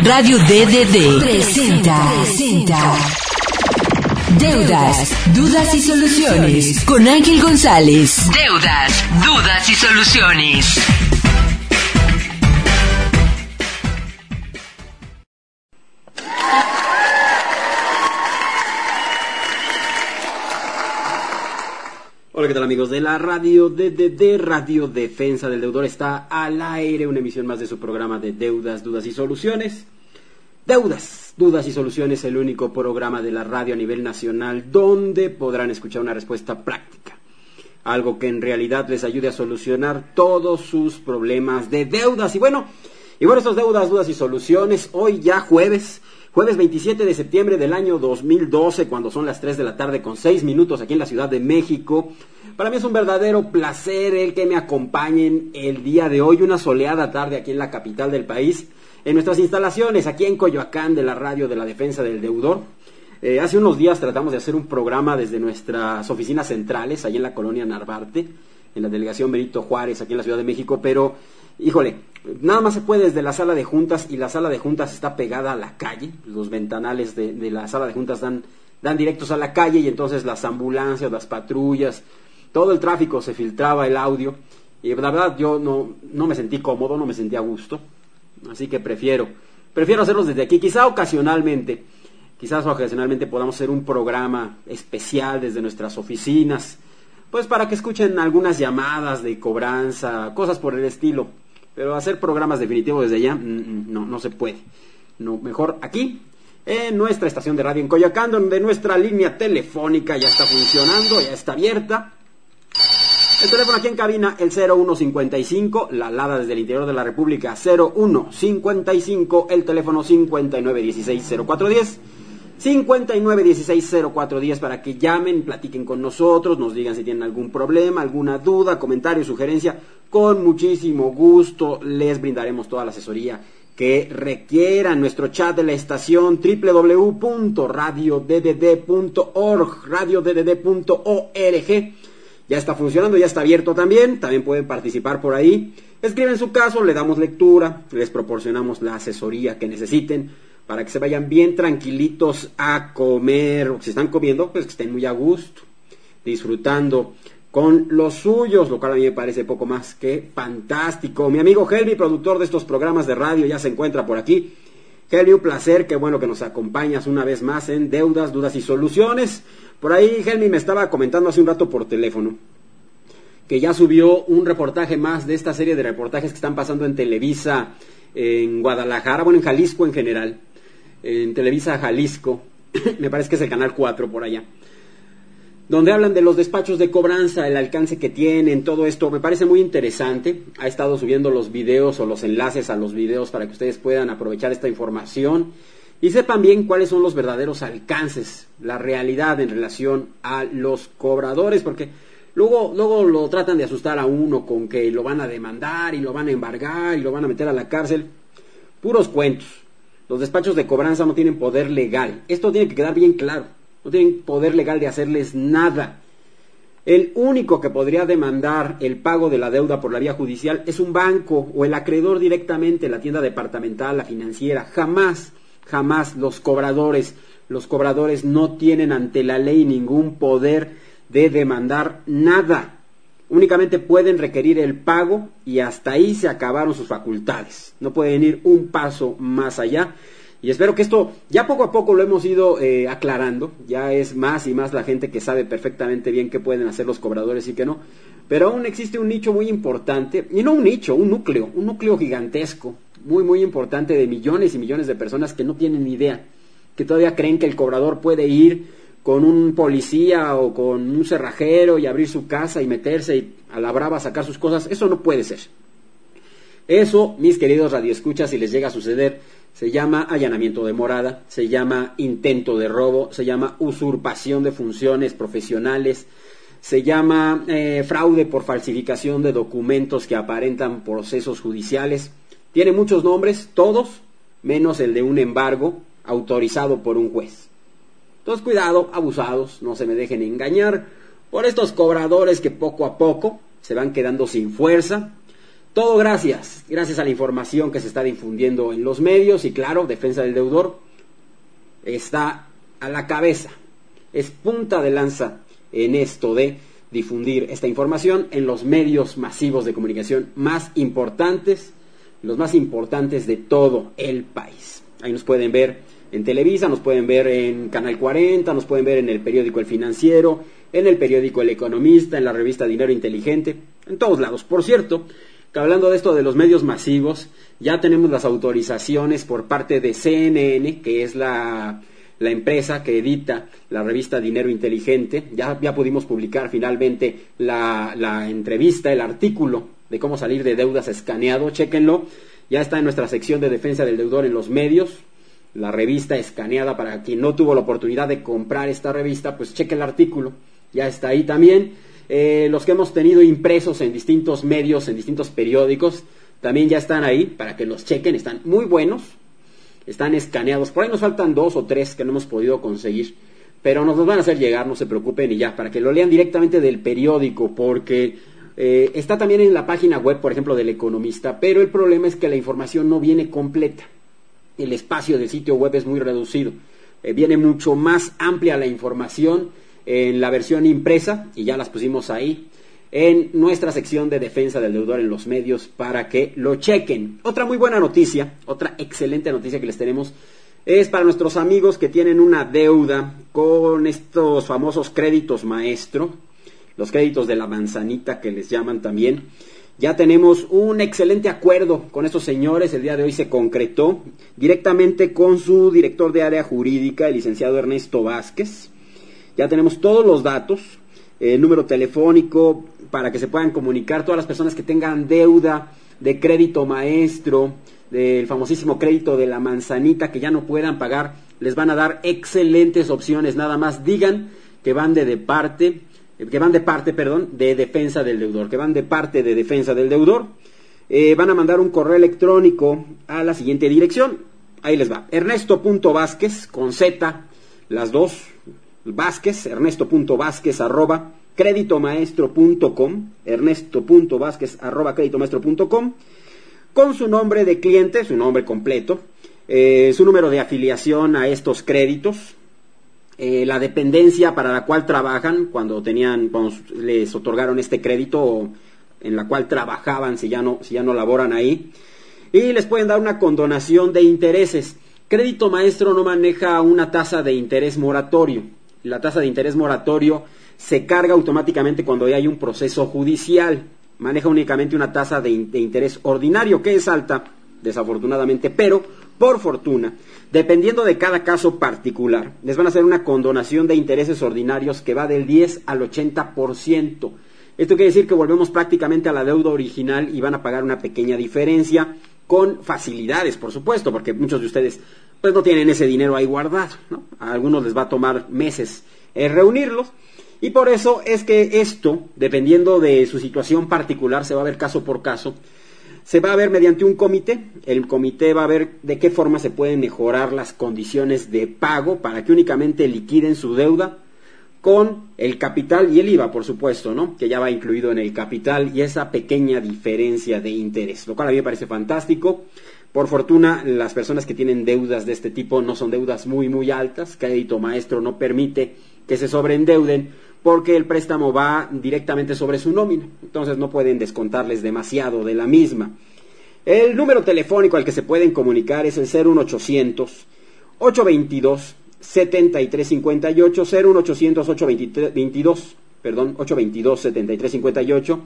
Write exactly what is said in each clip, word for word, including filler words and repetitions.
Radio D D D presenta, presenta Deudas, Dudas y Soluciones con Ángel González. Deudas, Dudas y Soluciones. Hola, ¿qué tal, amigos de la Radio D D D? Radio Defensa del Deudor está al aire, una emisión más de su programa de Deudas, Dudas y Soluciones. Deudas, Dudas y Soluciones, el único programa de la radio a nivel nacional donde podrán escuchar una respuesta práctica. Algo que en realidad les ayude a solucionar todos sus problemas de deudas. Y bueno, y bueno, estos Deudas, Dudas y Soluciones, hoy ya jueves... Jueves veintisiete de septiembre del año dos mil doce, cuando son las tres de la tarde con seis minutos aquí en la Ciudad de México. Para mí es un verdadero placer el que me acompañen el día de hoy, una soleada tarde aquí en la capital del país, en nuestras instalaciones aquí en Coyoacán de la Radio de la Defensa del Deudor. Eh, hace unos días tratamos de hacer un programa desde nuestras oficinas centrales, allí en la colonia Narvarte, en la delegación Benito Juárez, aquí en la Ciudad de México, pero... Híjole, nada más se puede desde la sala de juntas, y la sala de juntas está pegada a la calle. Los ventanales de, de la sala de juntas dan, dan directos a la calle, y entonces las ambulancias, las patrullas, todo el tráfico se filtraba el audio, y la verdad yo no, no me sentí cómodo, no me sentí a gusto, así que prefiero, prefiero hacerlos desde aquí. Quizá ocasionalmente, quizás ocasionalmente podamos hacer un programa especial desde nuestras oficinas, pues para que escuchen algunas llamadas de cobranza, cosas por el estilo. Pero hacer programas definitivos desde allá, no, no se puede. No, mejor aquí, en nuestra estación de radio en Coyoacán, donde nuestra línea telefónica ya está funcionando, ya está abierta. El teléfono aquí en cabina, el cero uno cincuenta y cinco, la alada desde el interior de la República, cero uno cincuenta y cinco, el teléfono cincuenta y nueve dieciséis cero cuatro diez. cincuenta y nueve dieciséis cero cuatro diez para que llamen, platiquen con nosotros, nos digan si tienen algún problema, alguna duda, comentario, sugerencia. Con muchísimo gusto les brindaremos toda la asesoría que requieran. Nuestro chat de la estación doble u doble u doble u punto radio d d d punto org, radio d d d punto org, ya está funcionando, ya está abierto también. También pueden participar por ahí. Escriben su caso, le damos lectura, les proporcionamos la asesoría que necesiten, para que se vayan bien tranquilitos a comer, o si están comiendo, pues que estén muy a gusto, disfrutando con los suyos, lo cual a mí me parece poco más que fantástico. Mi amigo Helmi, productor de estos programas de radio, ya se encuentra por aquí. Helmi, un placer, qué bueno que nos acompañas una vez más en Deudas, Dudas y Soluciones. Por ahí Helmi me estaba comentando hace un rato por teléfono que ya subió un reportaje más de esta serie de reportajes que están pasando en Televisa, en Guadalajara, bueno, en Jalisco en general, en Televisa Jalisco, me parece que es el canal cuatro por allá, donde hablan de los despachos de cobranza, el alcance que tienen, todo esto. Me parece muy interesante. Ha estado subiendo los videos o los enlaces a los videos para que ustedes puedan aprovechar esta información y sepan bien cuáles son los verdaderos alcances, la realidad en relación a los cobradores, porque luego, luego lo tratan de asustar a uno con que lo van a demandar y lo van a embargar y lo van a meter a la cárcel. Puros cuentos. Los despachos de cobranza no tienen poder legal. Esto tiene que quedar bien claro. No tienen poder legal de hacerles nada. El único que podría demandar el pago de la deuda por la vía judicial es un banco o el acreedor directamente, la tienda departamental, la financiera. Jamás, jamás los cobradores. Los cobradores no tienen ante la ley ningún poder de demandar nada. Únicamente pueden requerir el pago y hasta ahí se acabaron sus facultades. No pueden ir un paso más allá. Y espero que esto ya poco a poco lo hemos ido eh, aclarando. Ya es más y más la gente que sabe perfectamente bien qué pueden hacer los cobradores y qué no. Pero aún existe un nicho muy importante, y no un nicho, un núcleo, un núcleo gigantesco, muy muy importante, de millones y millones de personas que no tienen ni idea, que todavía creen que el cobrador puede ir con un policía o con un cerrajero y abrir su casa y meterse y a la brava sacar sus cosas. Eso no puede ser. Eso, mis queridos radioescuchas, si les llega a suceder, se llama allanamiento de morada, se llama intento de robo, se llama usurpación de funciones profesionales, se llama eh, fraude por falsificación de documentos que aparentan procesos judiciales. Tiene muchos nombres, todos menos el de un embargo autorizado por un juez. Entonces, cuidado, abusados, no se me dejen engañar por estos cobradores que poco a poco se van quedando sin fuerza. Todo gracias, gracias a la información que se está difundiendo en los medios y claro, Defensa del Deudor está a la cabeza, es punta de lanza en esto de difundir esta información en los medios masivos de comunicación más importantes, los más importantes de todo el país. Ahí nos pueden ver en Televisa, nos pueden ver en Canal cuarenta, nos pueden ver en el periódico El Financiero, en el periódico El Economista, en la revista Dinero Inteligente, en todos lados. Por cierto, que hablando de esto de los medios masivos, ya tenemos las autorizaciones por parte de C N N, que es la, la empresa que edita la revista Dinero Inteligente. Ya, ya pudimos publicar finalmente la, la entrevista, el artículo de cómo salir de deudas escaneado. Chéquenlo, ya está en nuestra sección de Defensa del Deudor en los medios. La revista escaneada, para quien no tuvo la oportunidad de comprar esta revista, pues cheque el artículo, ya está ahí también. Eh, los que hemos tenido impresos en distintos medios, en distintos periódicos, también ya están ahí para que los chequen, están muy buenos, están escaneados. Por ahí nos faltan dos o tres que no hemos podido conseguir, pero nos los van a hacer llegar, no se preocupen, y ya, para que lo lean directamente del periódico, porque eh, está también en la página web, por ejemplo, del Economista, pero el problema es que la información no viene completa. El espacio del sitio web es muy reducido, eh, viene mucho más amplia la información en la versión impresa, y ya las pusimos ahí, en nuestra sección de Defensa del Deudor en los medios, para que lo chequen. Otra muy buena noticia, otra excelente noticia que les tenemos, es para nuestros amigos que tienen una deuda con estos famosos créditos maestro, los créditos de la manzanita que les llaman también. Ya tenemos un excelente acuerdo con estos señores, el día de hoy se concretó directamente con su director de área jurídica, el licenciado Ernesto Vázquez. Ya tenemos todos los datos, el número telefónico para que se puedan comunicar todas las personas que tengan deuda de crédito maestro, del famosísimo crédito de la manzanita, que ya no puedan pagar. Les van a dar excelentes opciones, nada más digan que van de, de parte... que van de parte, perdón, de Defensa del Deudor, que van de parte de Defensa del Deudor. Eh, van a mandar un correo electrónico a la siguiente dirección. Ahí les va, ernesto.vázquez, con Z, las dos, Vázquez, ernesto.vázquez, arroba, creditomaestro.com, ernesto.vázquez, arroba, creditomaestro.com, con su nombre de cliente, su nombre completo, eh, su número de afiliación a estos créditos, Eh, la dependencia para la cual trabajan cuando tenían, cuando les otorgaron este crédito, o en la cual trabajaban si ya no, si ya no laboran ahí, y les pueden dar una condonación de intereses. Crédito Maestro no maneja una tasa de interés moratorio. La tasa de interés moratorio se carga automáticamente cuando hay un proceso judicial. Maneja únicamente una tasa de, de interés ordinario, que es alta, desafortunadamente, pero por fortuna, dependiendo de cada caso particular, les van a hacer una condonación de intereses ordinarios que va del diez al ochenta por ciento. Esto quiere decir que volvemos prácticamente a la deuda original y van a pagar una pequeña diferencia, con facilidades, por supuesto, porque muchos de ustedes pues no tienen ese dinero ahí guardado, ¿no? A algunos les va a tomar meses eh, reunirlos, y por eso es que esto, dependiendo de su situación particular, se va a ver caso por caso. Se va a ver mediante un comité. El comité va a ver de qué forma se pueden mejorar las condiciones de pago para que únicamente liquiden su deuda con el capital y el I V A, por supuesto, ¿no? Que ya va incluido en el capital, y esa pequeña diferencia de interés, lo cual a mí me parece fantástico. Por fortuna, las personas que tienen deudas de este tipo no son deudas muy, muy altas. Crédito Maestro no permite que se sobreendeuden, porque el préstamo va directamente sobre su nómina, entonces no pueden descontarles demasiado de la misma. El número telefónico al que se pueden comunicar es el cero uno ochocientos, ocho veintidós, setenta y tres cincuenta y ocho, cero uno ochocientos, ocho veintidós, perdón, ocho veintidós, setenta y tres cincuenta y ocho,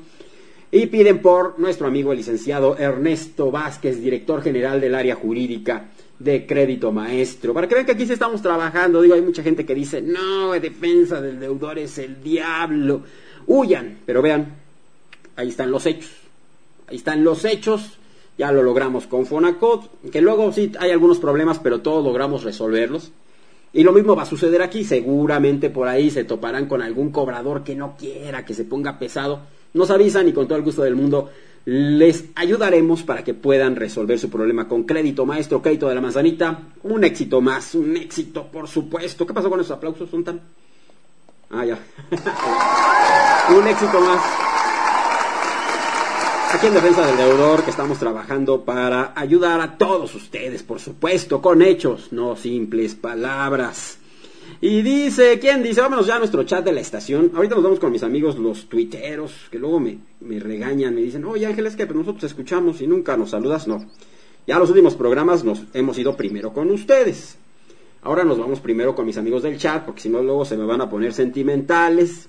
y piden por nuestro amigo el licenciado Ernesto Vázquez, director general del área jurídica de Crédito Maestro, para que vean que aquí sí estamos trabajando. Digo, hay mucha gente que dice, no, Defensa del Deudor es el diablo, huyan, pero vean, ahí están los hechos, ahí están los hechos, ya lo logramos con Fonacot, que luego sí hay algunos problemas, pero todos logramos resolverlos, y lo mismo va a suceder aquí. Seguramente por ahí se toparán con algún cobrador que no quiera, que se ponga pesado, nos avisan y con todo el gusto del mundo les ayudaremos para que puedan resolver su problema con Crédito Maestro, Crédito de la Manzanita. Un éxito más, un éxito, por supuesto. ¿Qué pasó con esos aplausos? ¿Son tan...? Ah, ya. Un éxito más. Aquí en Defensa del Deudor, que estamos trabajando para ayudar a todos ustedes, por supuesto, con hechos, no simples palabras. Y dice, ¿quién dice? Vámonos ya a nuestro chat de la estación. Ahorita nos vamos con mis amigos los tuiteros, que luego me, me regañan, me dicen, oye Ángel, es que pues nosotros escuchamos y nunca nos saludas. No, ya los últimos programas nos hemos ido primero con ustedes. Ahora nos vamos primero con mis amigos del chat, porque si no luego se me van a poner sentimentales.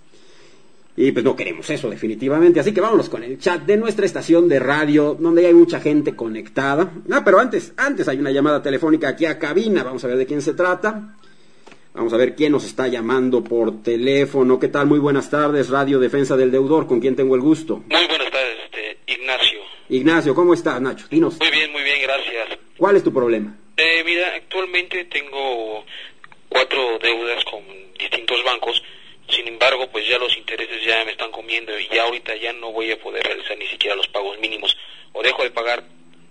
Y pues no queremos eso definitivamente, así que vámonos con el chat de nuestra estación de radio, donde hay mucha gente conectada. Ah, pero antes, antes hay una llamada telefónica aquí a cabina, vamos a ver de quién se trata. Vamos a ver quién nos está llamando por teléfono. ¿Qué tal? Muy buenas tardes, Radio Defensa del Deudor, ¿con quién tengo el gusto? Muy buenas tardes, este, Ignacio. Ignacio, ¿cómo estás, Nacho? Dinos. Muy bien, muy bien, gracias. ¿Cuál es tu problema? Eh, mira, actualmente tengo cuatro deudas con distintos bancos. Sin embargo, pues ya los intereses ya me están comiendo y ya ahorita ya no voy a poder realizar ni siquiera los pagos mínimos. O dejo de pagar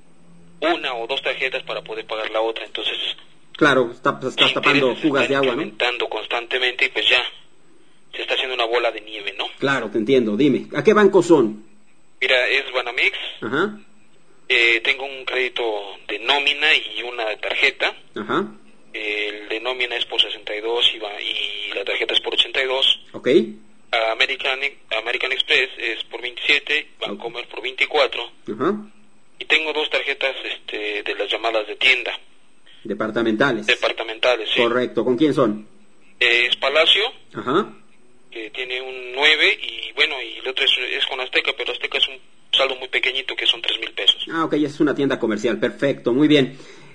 una o dos tarjetas para poder pagar la otra. Entonces, claro, está, estás tapando fugas de agua, ¿no? Aumentando constantemente y pues ya se está haciendo una bola de nieve, ¿no? Claro, te entiendo. Dime, ¿a qué banco son? Mira, es Banamex. Ajá. Eh, tengo un crédito de nómina y una de tarjeta. Ajá. El de nómina es por sesenta y dos y, va, y la tarjeta es por ochenta y dos. Ok. American, American Express es por veintisiete, Bancomer por veinticuatro. Ajá. Y tengo dos tarjetas este, de las llamadas de tienda. Departamentales. Departamentales, sí. Correcto. ¿Con quién son? Eh, es Palacio, Ajá. que tiene un nueve, y bueno, y el otro es, es con Azteca, pero Azteca es un saldo muy pequeñito, que son tres mil pesos. Ah, ok, es una tienda comercial. Perfecto, muy bien.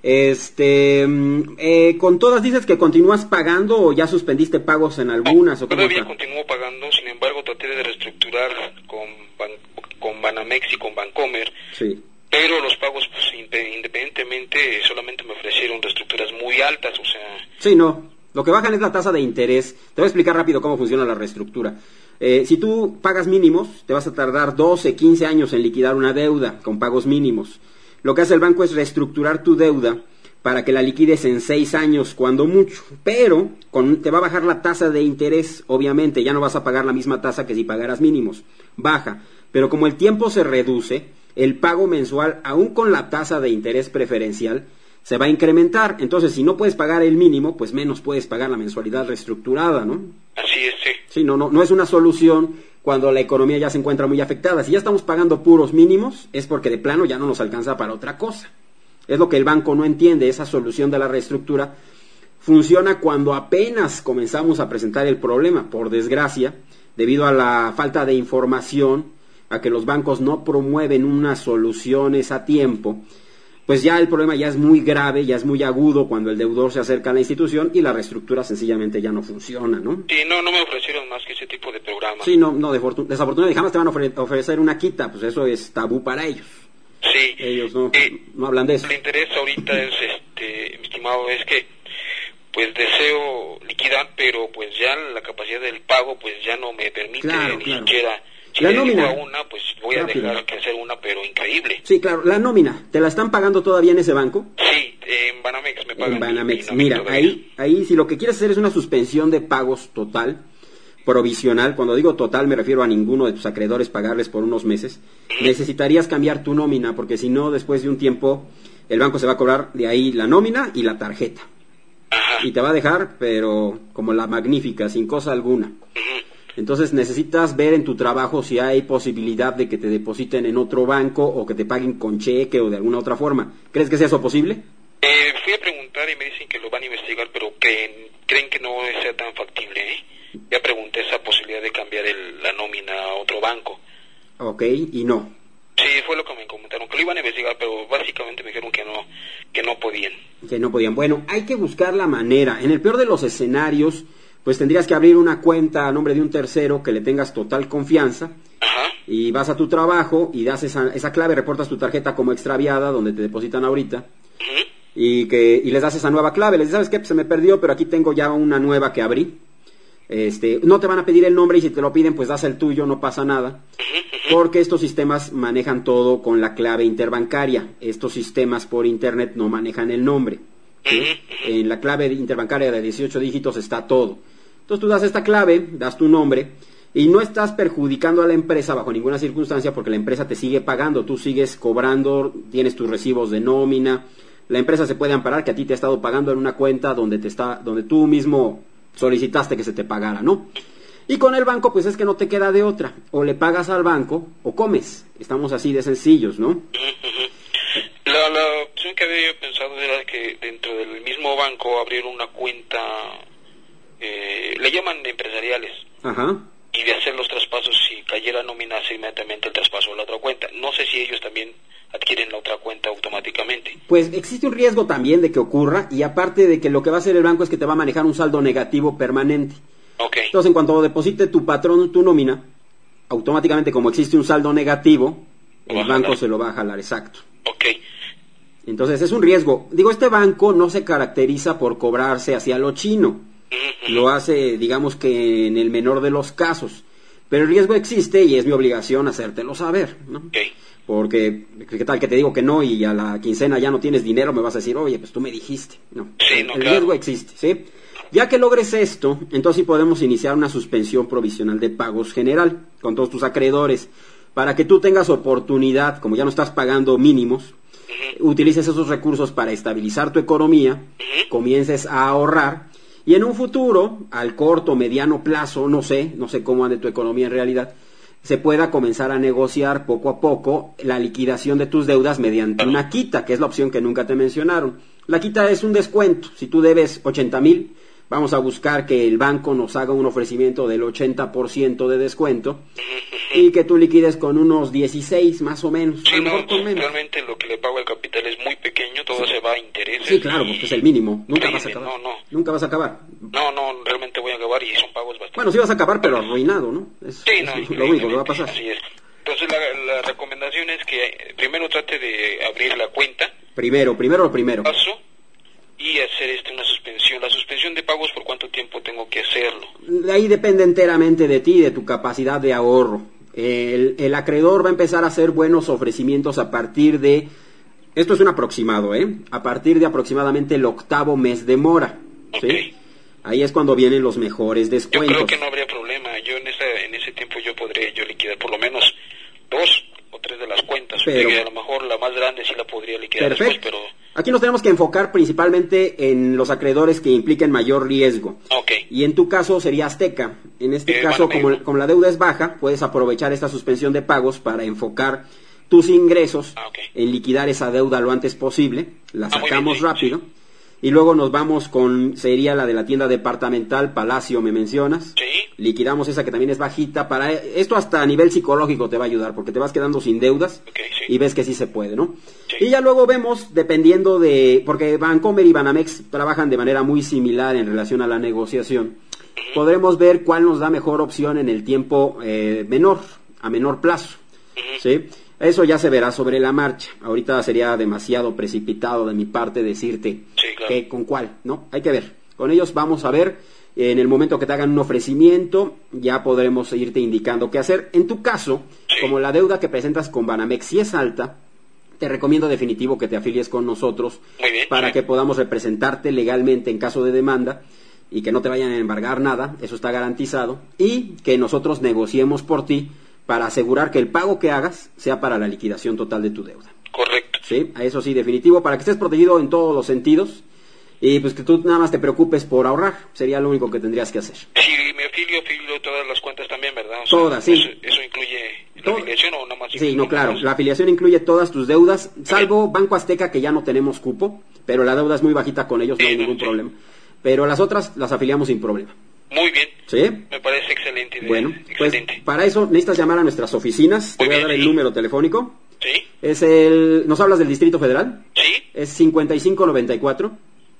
Este, eh, ¿con todas dices que continúas pagando o ya suspendiste pagos en algunas? No, o cómo todavía está? continúo pagando, sin embargo traté de reestructurar con, Ban, con Banamex y con Bancomer, sí. Pero los pagos, pues, independientemente, solamente me ofrecieron reestructuras muy altas, o sea... Sí, no, lo que bajan es la tasa de interés. Te voy a explicar rápido cómo funciona la reestructura. Eh, si tú pagas mínimos, te vas a tardar doce, quince años en liquidar una deuda con pagos mínimos. Lo que hace el banco es reestructurar tu deuda para que la liquides en seis años, cuando mucho. Pero con, te va a bajar la tasa de interés, obviamente. Ya no vas a pagar la misma tasa que si pagaras mínimos. Baja. Pero como el tiempo se reduce, el pago mensual, aún con la tasa de interés preferencial, se va a incrementar. Entonces, si no puedes pagar el mínimo, pues menos puedes pagar la mensualidad reestructurada, ¿no? Así es, sí. Sí, no, no, no es una solución cuando la economía ya se encuentra muy afectada. Si ya estamos pagando puros mínimos, es porque de plano ya no nos alcanza para otra cosa. Es lo que el banco no entiende. Esa solución de la reestructura funciona cuando apenas comenzamos a presentar el problema. Por desgracia, debido a la falta de información, a que los bancos no promueven unas soluciones a tiempo, pues ya el problema ya es muy grave, ya es muy agudo cuando el deudor se acerca a la institución y la reestructura sencillamente ya no funciona, ¿no? Sí, no, no me ofrecieron más que ese tipo de programa. Sí, no, no, desafortunadamente jamás te van a ofre- ofrecer una quita, pues eso es tabú para ellos. Sí. Ellos no, eh, no hablan de eso. El interés ahorita es, este, mi estimado, es que pues deseo liquidar, pero pues ya la capacidad del pago pues ya no me permite Claro, ni claro. siquiera... Si La le digo nómina. a una, pues voy Rápido. a dejar que hacer una, pero increíble. Sí, claro, la nómina, ¿te la están pagando todavía en ese banco? Sí, en Banamex me pagan. En Banamex. mi nómina Mira, todavía. ahí, ahí si lo que quieres hacer es una suspensión de pagos total, provisional, cuando digo total me refiero a ninguno de tus acreedores pagarles por unos meses, necesitarías cambiar tu nómina, porque si no, después de un tiempo, el banco se va a cobrar de ahí la nómina y la tarjeta. Ajá. Y te va a dejar, pero como la magnífica, sin cosa alguna. Ujú. Entonces necesitas ver en tu trabajo si hay posibilidad de que te depositen en otro banco o que te paguen con cheque o de alguna otra forma. ¿Crees que sea eso posible? Eh, fui a preguntar y me dicen que lo van a investigar, pero creen, creen que no sea tan factible, ¿eh? Ya pregunté esa posibilidad de cambiar el, la nómina a otro banco. Ok, y no. Sí, fue lo que me comentaron, que lo iban a investigar, pero básicamente me dijeron que no, que no podían. Que no podían. Bueno, hay que buscar la manera. En el peor de los escenarios, pues tendrías que abrir una cuenta a nombre de un tercero que le tengas total confianza. Ajá. Y vas a tu trabajo y das esa, esa clave, reportas tu tarjeta como extraviada, donde te depositan ahorita. Ujú. Y que y les das esa nueva clave. Les dices, ¿sabes qué? Pues se me perdió, pero aquí tengo ya una nueva que abrí. Este, no te van a pedir el nombre y si te lo piden, pues das el tuyo, no pasa nada. Porque estos sistemas manejan todo con la clave interbancaria. Estos sistemas por internet no manejan el nombre, ¿sí? En la clave interbancaria de dieciocho dígitos está todo. Entonces tú das esta clave, das tu nombre Y no estás perjudicando a la empresa bajo ninguna circunstancia porque la empresa te sigue pagando, tú sigues cobrando, tienes tus recibos de nómina, la empresa se puede amparar que a ti te ha estado pagando en una cuenta donde te está, donde tú mismo solicitaste que se te pagara, ¿no? Y con el banco pues es que no te queda de otra, o le pagas al banco o comes, estamos así de sencillos, ¿no? La, la opción que había pensado era que dentro del mismo banco abrir una cuenta, eh, le llaman empresariales. Ajá. Y de hacer los traspasos, si cayera nómina, hace inmediatamente el traspaso a la otra cuenta. No sé si ellos también adquieren la otra cuenta automáticamente. Pues existe un riesgo también de que ocurra, y aparte de que lo que va a hacer el banco es que te va a manejar un saldo negativo permanente. Okay. Entonces, en cuanto deposite tu patrón tu nómina, automáticamente, como existe un saldo negativo, el banco jalar. se lo va a jalar, exacto. Ok. Entonces, es un riesgo. Digo, este banco no se caracteriza por cobrarse hacia lo chino. Lo hace, digamos que en el menor de los casos, pero el riesgo existe y es mi obligación hacértelo saber, ¿no? Okay. Porque, ¿qué tal que te digo que no y a la quincena ya no tienes dinero? Me vas a decir, oye, pues tú me dijiste. No, sí, el, no, el claro. riesgo existe, ¿sí? Ya que logres esto, entonces sí podemos iniciar una suspensión provisional de pagos general con todos tus acreedores, para que tú tengas oportunidad, como ya no estás pagando mínimos, uh-huh. utilices esos recursos para estabilizar tu economía, uh-huh. comiences a ahorrar. Y en un futuro, al corto, mediano plazo, no sé, no sé cómo ande tu economía en realidad, se pueda comenzar a negociar poco a poco la liquidación de tus deudas mediante una quita, que es la opción que nunca te mencionaron. La quita es un descuento. Si tú debes ochenta mil, vamos a buscar que el banco nos haga un ofrecimiento del ochenta por ciento de descuento y que tú liquides con unos dieciséis más o menos. Sí, a lo no, mejor con menos. Realmente lo que le pago al capital es muy pequeño, todo sí. se va a intereses. Sí, claro, porque es el mínimo. Nunca vas a acabar. No, no. Nunca vas a acabar. No, no, realmente voy a acabar y son pagos bastante. Bueno, sí vas a acabar, pero arruinado, ¿no? Es, sí, no, es lo único que va a pasar. Así es. Entonces la, la recomendación es que primero trate de abrir la cuenta. Primero, primero lo primero. Paso y hacer este una suspensión. La suspensión de pagos, ¿por cuánto tiempo tengo que hacerlo? Ahí depende enteramente de ti, de tu capacidad de ahorro. El, el acreedor va a empezar a hacer buenos ofrecimientos a partir de, esto es un aproximado, ¿eh? A partir de aproximadamente el octavo mes de mora, ¿sí? Okay. Ahí es cuando vienen los mejores descuentos. Yo creo que no habría problema. Yo en ese, en ese tiempo yo podría yo liquidar por lo menos dos o tres de las cuentas. Pero, a lo mejor la más grande sí la podría liquidar perfecto. después, pero... Aquí nos tenemos que enfocar principalmente en los acreedores que impliquen mayor riesgo. Okay. Y en tu caso sería Azteca. En este eh, caso, bueno, como, como la deuda es baja, puedes aprovechar esta suspensión de pagos para enfocar tus ingresos ah, okay. en liquidar esa deuda lo antes posible. La ah, sacamos bien, sí, rápido. Sí. Y luego nos vamos con, sería la de la tienda departamental, Palacio, me mencionas. Sí. Liquidamos esa que también es bajita. Para esto hasta a nivel psicológico te va a ayudar, porque te vas quedando sin deudas okay, sí. y ves que sí se puede, ¿no? Sí. Y ya luego vemos, dependiendo de, porque Bancomer y Banamex trabajan de manera muy similar en relación a la negociación, uh-huh. podremos ver cuál nos da mejor opción en el tiempo eh, menor, a menor plazo, uh-huh. ¿sí? Eso ya se verá sobre la marcha. Ahorita sería demasiado precipitado de mi parte decirte sí, claro. que, con cuál, ¿no? Hay que ver. Con ellos vamos a ver, en el momento que te hagan un ofrecimiento, ya podremos irte indicando qué hacer. En tu caso, sí. como la deuda que presentas con Banamex sí es alta, te recomiendo definitivo que te afilies con nosotros Muy bien, para sí. que podamos representarte legalmente en caso de demanda y que no te vayan a embargar nada, eso está garantizado, y que nosotros negociemos por ti para asegurar que el pago que hagas sea para la liquidación total de tu deuda. Correcto. Sí, a eso sí, definitivo, para que estés protegido en todos los sentidos y pues que tú nada más te preocupes por ahorrar, sería lo único que tendrías que hacer. Si me afilio, afilio todas las cuentas también, ¿verdad? O sea, todas, sí. Eso, eso incluye la Todo. afiliación o nada más? Sí, no, claro, la afiliación incluye todas tus deudas, salvo Banco Azteca, que ya no tenemos cupo, pero la deuda es muy bajita con ellos, no sí, hay ningún sí. problema. Pero las otras las afiliamos sin problema. Muy bien. ¿Sí? Me parece excelente. Idea. Bueno, excelente. pues para eso necesitas llamar a nuestras oficinas. Te Muy voy a bien, dar el sí. número telefónico. ¿Sí? Es el... ¿Nos hablas del Distrito Federal? ¿Sí? Es cincuenta y cinco noventa y cuatro,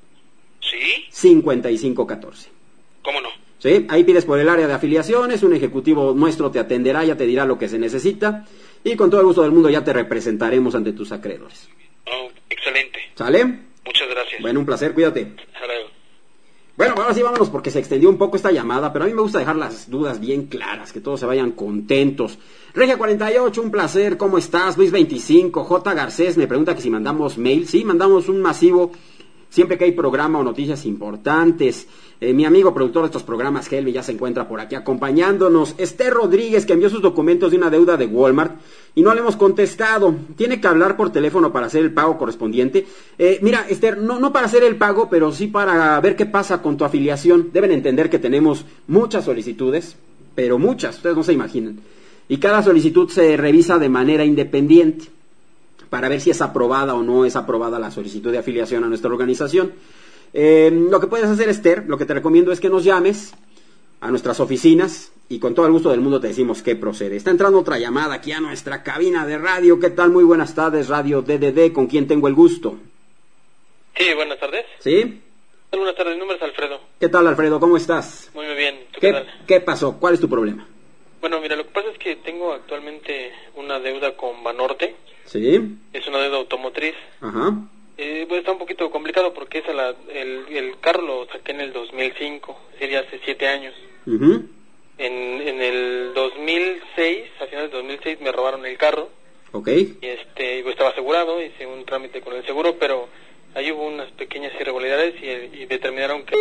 ¿Sí? cincuenta y cinco catorce. ¿Cómo no? ¿Sí? Ahí pides por el área de afiliaciones, un ejecutivo nuestro te atenderá, ya te dirá lo que se necesita y con todo el gusto del mundo ya te representaremos ante tus acreedores. Oh, excelente. ¿Sale? Muchas gracias. Bueno, un placer, cuídate. Hasta luego. Bueno, ahora sí vámonos porque se extendió un poco esta llamada, pero a mí me gusta dejar las dudas bien claras, que todos se vayan contentos. Regia cuarenta y ocho, un placer, ¿cómo estás? Luis veinticinco, J. Garcés me pregunta que si mandamos mail. Sí, mandamos un masivo siempre que hay programa o noticias importantes. Eh, mi amigo productor de estos programas, Helmi, ya se encuentra por aquí acompañándonos. Esther Rodríguez, que envió sus documentos de una deuda de Walmart y no le hemos contestado. Tiene que hablar por teléfono para hacer el pago correspondiente. Eh, mira, Esther, no, no para hacer el pago, pero sí para ver qué pasa con tu afiliación. Deben entender que tenemos muchas solicitudes, pero muchas, ustedes no se imaginan. Y cada solicitud se revisa de manera independiente para ver si es aprobada o no es aprobada la solicitud de afiliación a nuestra organización. Eh, lo que puedes hacer, Esther, lo que te recomiendo es que nos llames a nuestras oficinas y con todo el gusto del mundo te decimos qué procede. Está entrando otra llamada aquí a nuestra cabina de radio. ¿Qué tal? Muy buenas tardes, Radio D D D. ¿Con quién tengo el gusto? Sí, buenas tardes. ¿Sí? Buenas tardes, mi nombre es Alfredo. ¿Qué tal, Alfredo? ¿Cómo estás? Muy, muy bien. ¿Tú ¿Qué, qué tal? ¿Qué pasó? ¿Cuál es tu problema? Bueno, mira, lo que pasa es que tengo actualmente una deuda con Banorte. ¿Sí? Es una deuda automotriz. Ajá. Eh, pues está un poquito complicado porque esa la, el, el carro lo saqué en el dos mil cinco, sería hace siete años. Uh-huh. En, en el dos mil seis, a finales del dos mil seis me robaron el carro. Ok. Y este, yo estaba asegurado, hice un trámite con el seguro, pero ahí hubo unas pequeñas irregularidades y, y determinaron que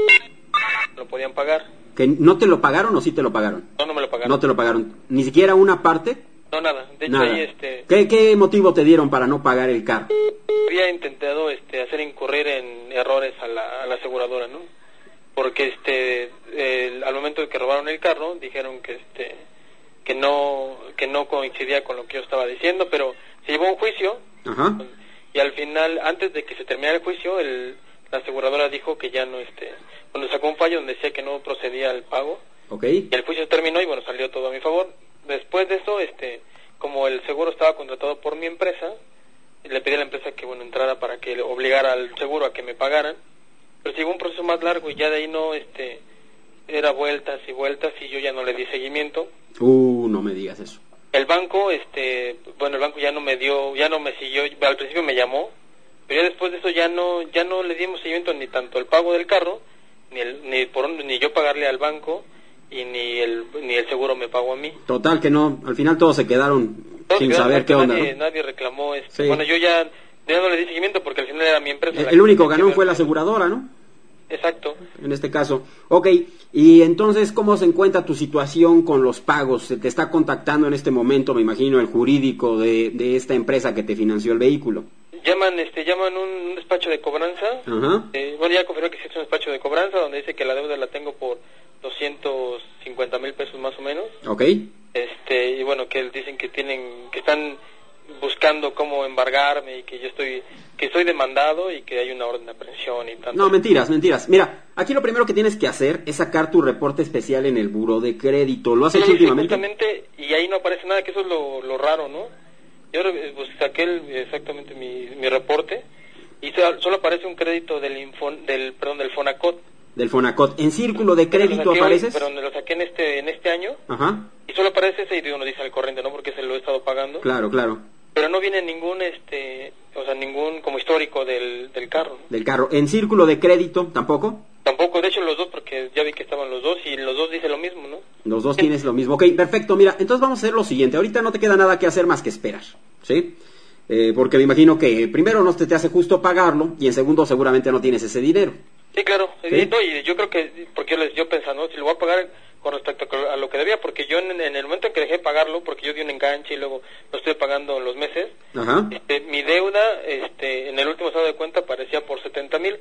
lo podían pagar. ¿Que no te lo pagaron o sí te lo pagaron? No, no me lo pagaron. No te lo pagaron. ¿Ni siquiera una parte? No, nada. De hecho, Nada. ahí este... ¿Qué, ¿Qué motivo te dieron para no pagar el carro? Había intentado este, hacer incurrir en errores a la, a la aseguradora, ¿no? Porque este, el, al momento de que robaron el carro, dijeron que este que no que no coincidía con lo que yo estaba diciendo, pero se llevó a un juicio. Ajá. Y al final, antes de que se terminara el juicio, el, la aseguradora dijo que ya no, este, cuando sacó un fallo donde decía que no procedía al pago. Ok. Y el juicio terminó y bueno, salió todo a mi favor. Después de eso, este, como el seguro estaba contratado por mi empresa, le pedí a la empresa que bueno entrara para que le obligara al seguro a que me pagaran, pero llegó un proceso más largo y ya de ahí no, este, era vueltas y vueltas y yo ya no le di seguimiento. Uh, no me digas eso. El banco, este, bueno, el banco ya no me dio, ya no me siguió, al principio me llamó, pero ya después de eso ya no, ya no le dimos seguimiento ni tanto el pago del carro, ni el, ni por ni yo pagarle al banco y ni el, ni el seguro me pagó a mí. Total que no, al final todos se quedaron Todos sin quedaron, saber qué onda, nadie, ¿no? nadie reclamó, este, Sí. bueno, yo ya, ya no le di seguimiento porque al final era mi empresa. El, la el que único tenía que ganón ver. fue la aseguradora, ¿no? Exacto. En este caso. Ok, y entonces, ¿cómo se encuentra tu situación con los pagos? ¿Se te está contactando en este momento, me imagino, el jurídico de, de esta empresa que te financió el vehículo? Llaman, este, llaman un, un despacho de cobranza. Ajá. Eh, bueno, ya confirmó que existe un despacho de cobranza donde dice que la deuda la tengo por doscientos cincuenta mil pesos más o menos. Ok. Este, y bueno, que dicen que tienen, que están buscando cómo embargarme y que yo estoy, que estoy demandado y que hay una orden de aprehensión y tanto. No, mentiras, mentiras. Mira, aquí lo primero que tienes que hacer es sacar tu reporte especial en el buró de crédito. ¿Lo has hecho Sí, sí, últimamente? justamente, y ahí no aparece nada, que eso es lo, lo raro, ¿no? Yo pues, saqué el, exactamente mi, mi reporte y so- solo aparece un crédito del, Infon, del, perdón, del Fonacot. Del Fonacot. ¿En círculo de Pero lo crédito saqué hoy, apareces? pero me lo saqué en este, en este año. Ajá. Y solo aparece ese y digo, no dice al corriente, ¿no? Porque se lo he estado pagando. Claro, claro. Pero no viene ningún, este, o sea, ningún como histórico del, del carro, ¿no? Del carro. ¿En círculo de crédito tampoco? Tampoco, de hecho los dos, porque ya vi que estaban los dos y los dos dice lo mismo, ¿no? Los dos tienes lo mismo. Ok, perfecto. Mira, entonces vamos a hacer lo siguiente. Ahorita no te queda nada que hacer más que esperar, ¿sí? Eh, porque me imagino que primero no te, te hace justo pagarlo y en segundo seguramente no tienes ese dinero. Sí, claro. ¿Sí? Y, no, y yo creo que, porque yo, les, yo pensando, si lo voy a pagar con respecto a lo que debía, porque yo en, en el momento en que dejé de pagarlo, porque yo di un enganche y luego lo estoy pagando en los meses, Ajá. este, mi deuda, este, en el último estado de cuenta aparecía por setenta mil,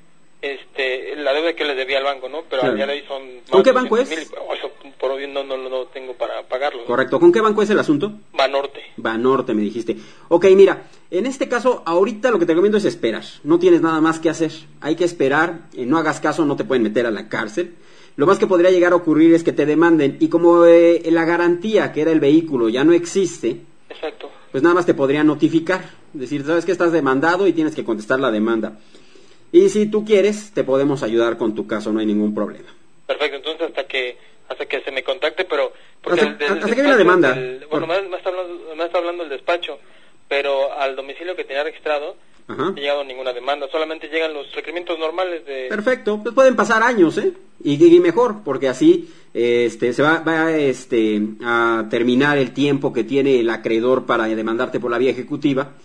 este, la deuda que les debía al banco, ¿no? Pero Claro. al día de hoy son más ¿Con qué de banco es? doscientos mil, eso por obvio no, no, no tengo para pagarlo, ¿no? Correcto. ¿Con qué banco es el asunto? Banorte. Banorte, me dijiste. Ok, mira, en este caso, ahorita lo que te recomiendo es esperar. No tienes nada más que hacer. Hay que esperar. Eh, no hagas caso, no te pueden meter a la cárcel. Lo más que podría llegar a ocurrir es que te demanden. Y como eh, la garantía que era el vehículo ya no existe, Exacto. pues nada más te podrían notificar. Decir, sabes que estás demandado y tienes que contestar la demanda. Y si tú quieres, te podemos ayudar con tu caso, no hay ningún problema. Perfecto, entonces hasta que hasta que se me contacte, pero... porque Hasta- el del hasta que viene la demanda. del- bueno, me, me está hablando, me está hablando el despacho, pero al domicilio que tenía registrado Ajá. no ha llegado ninguna demanda, solamente llegan los requerimientos normales de... Perfecto, pues pueden pasar años, ¿eh? Y, y mejor, porque así este, se va, va este, a terminar el tiempo que tiene el acreedor para demandarte por la vía ejecutiva.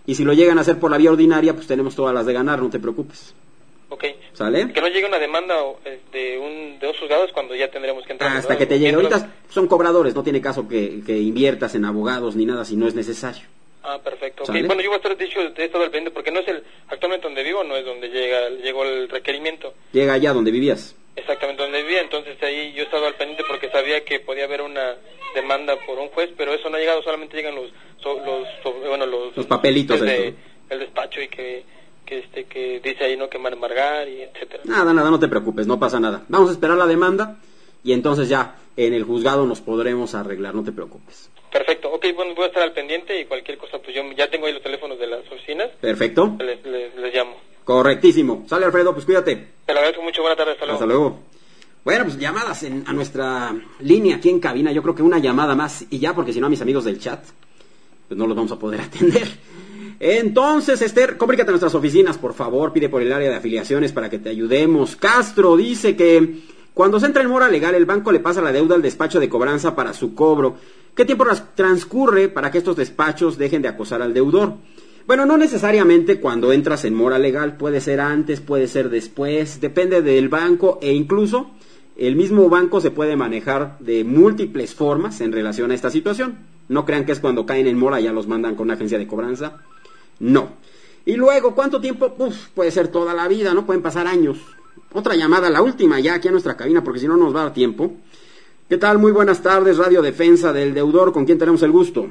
Y si lo llegan a hacer por la vía ordinaria, pues tenemos todas las de ganar, no te preocupes. Ok. ¿Sale? Que no llegue una demanda de un de dos juzgados cuando ya tendremos que entrar. Hasta que te llegue. Ahorita son cobradores, no tiene caso que, que inviertas en abogados ni nada si no es necesario. Ah, perfecto. Okay. Bueno, yo voy a estar, de hecho, he estado al pendiente porque no es el, actualmente donde vivo, no es donde llega llegó el requerimiento. Llega allá donde vivías. Exactamente donde vivía, entonces ahí yo estaba al pendiente porque sabía que podía haber una demanda por un juez, pero eso no ha llegado, solamente llegan los, so, los so, bueno, los, los papelitos de, el despacho y que, que este que dice ahí no que van a embargar y etcétera. Nada, nada, no te preocupes, no pasa nada. Vamos a esperar la demanda y entonces ya en el juzgado nos podremos arreglar, no te preocupes. Perfecto, ok, bueno, voy a estar al pendiente y cualquier cosa, pues yo ya tengo ahí los teléfonos de las oficinas. Perfecto. Les, les, les llamo. Correctísimo. Sale, Alfredo, pues cuídate. Te lo agradezco mucho, buena tarde, hasta luego. Hasta luego. Bueno, pues llamadas en, a nuestra línea aquí en cabina, yo creo que una llamada más y ya, porque si no a mis amigos del chat, pues no los vamos a poder atender. Entonces, Esther, comunícate a nuestras oficinas, por favor, pide por el área de afiliaciones para que te ayudemos. Castro dice que cuando se entra en mora legal, el banco le pasa la deuda al despacho de cobranza para su cobro. ¿Qué tiempo transcurre para que estos despachos dejen de acosar al deudor? Bueno, no necesariamente cuando entras en mora legal, puede ser antes, puede ser después, depende del banco e incluso el mismo banco se puede manejar de múltiples formas en relación a esta situación. No crean que es cuando caen en mora ya los mandan con una agencia de cobranza. No. Y luego, ¿cuánto tiempo? Uf, puede ser toda la vida, ¿no? Pueden pasar años. Otra llamada, la última ya aquí a nuestra cabina, porque si no nos va a dar tiempo. ¿Qué tal? Muy buenas tardes, Radio Defensa del Deudor. ¿Con quién tenemos el gusto?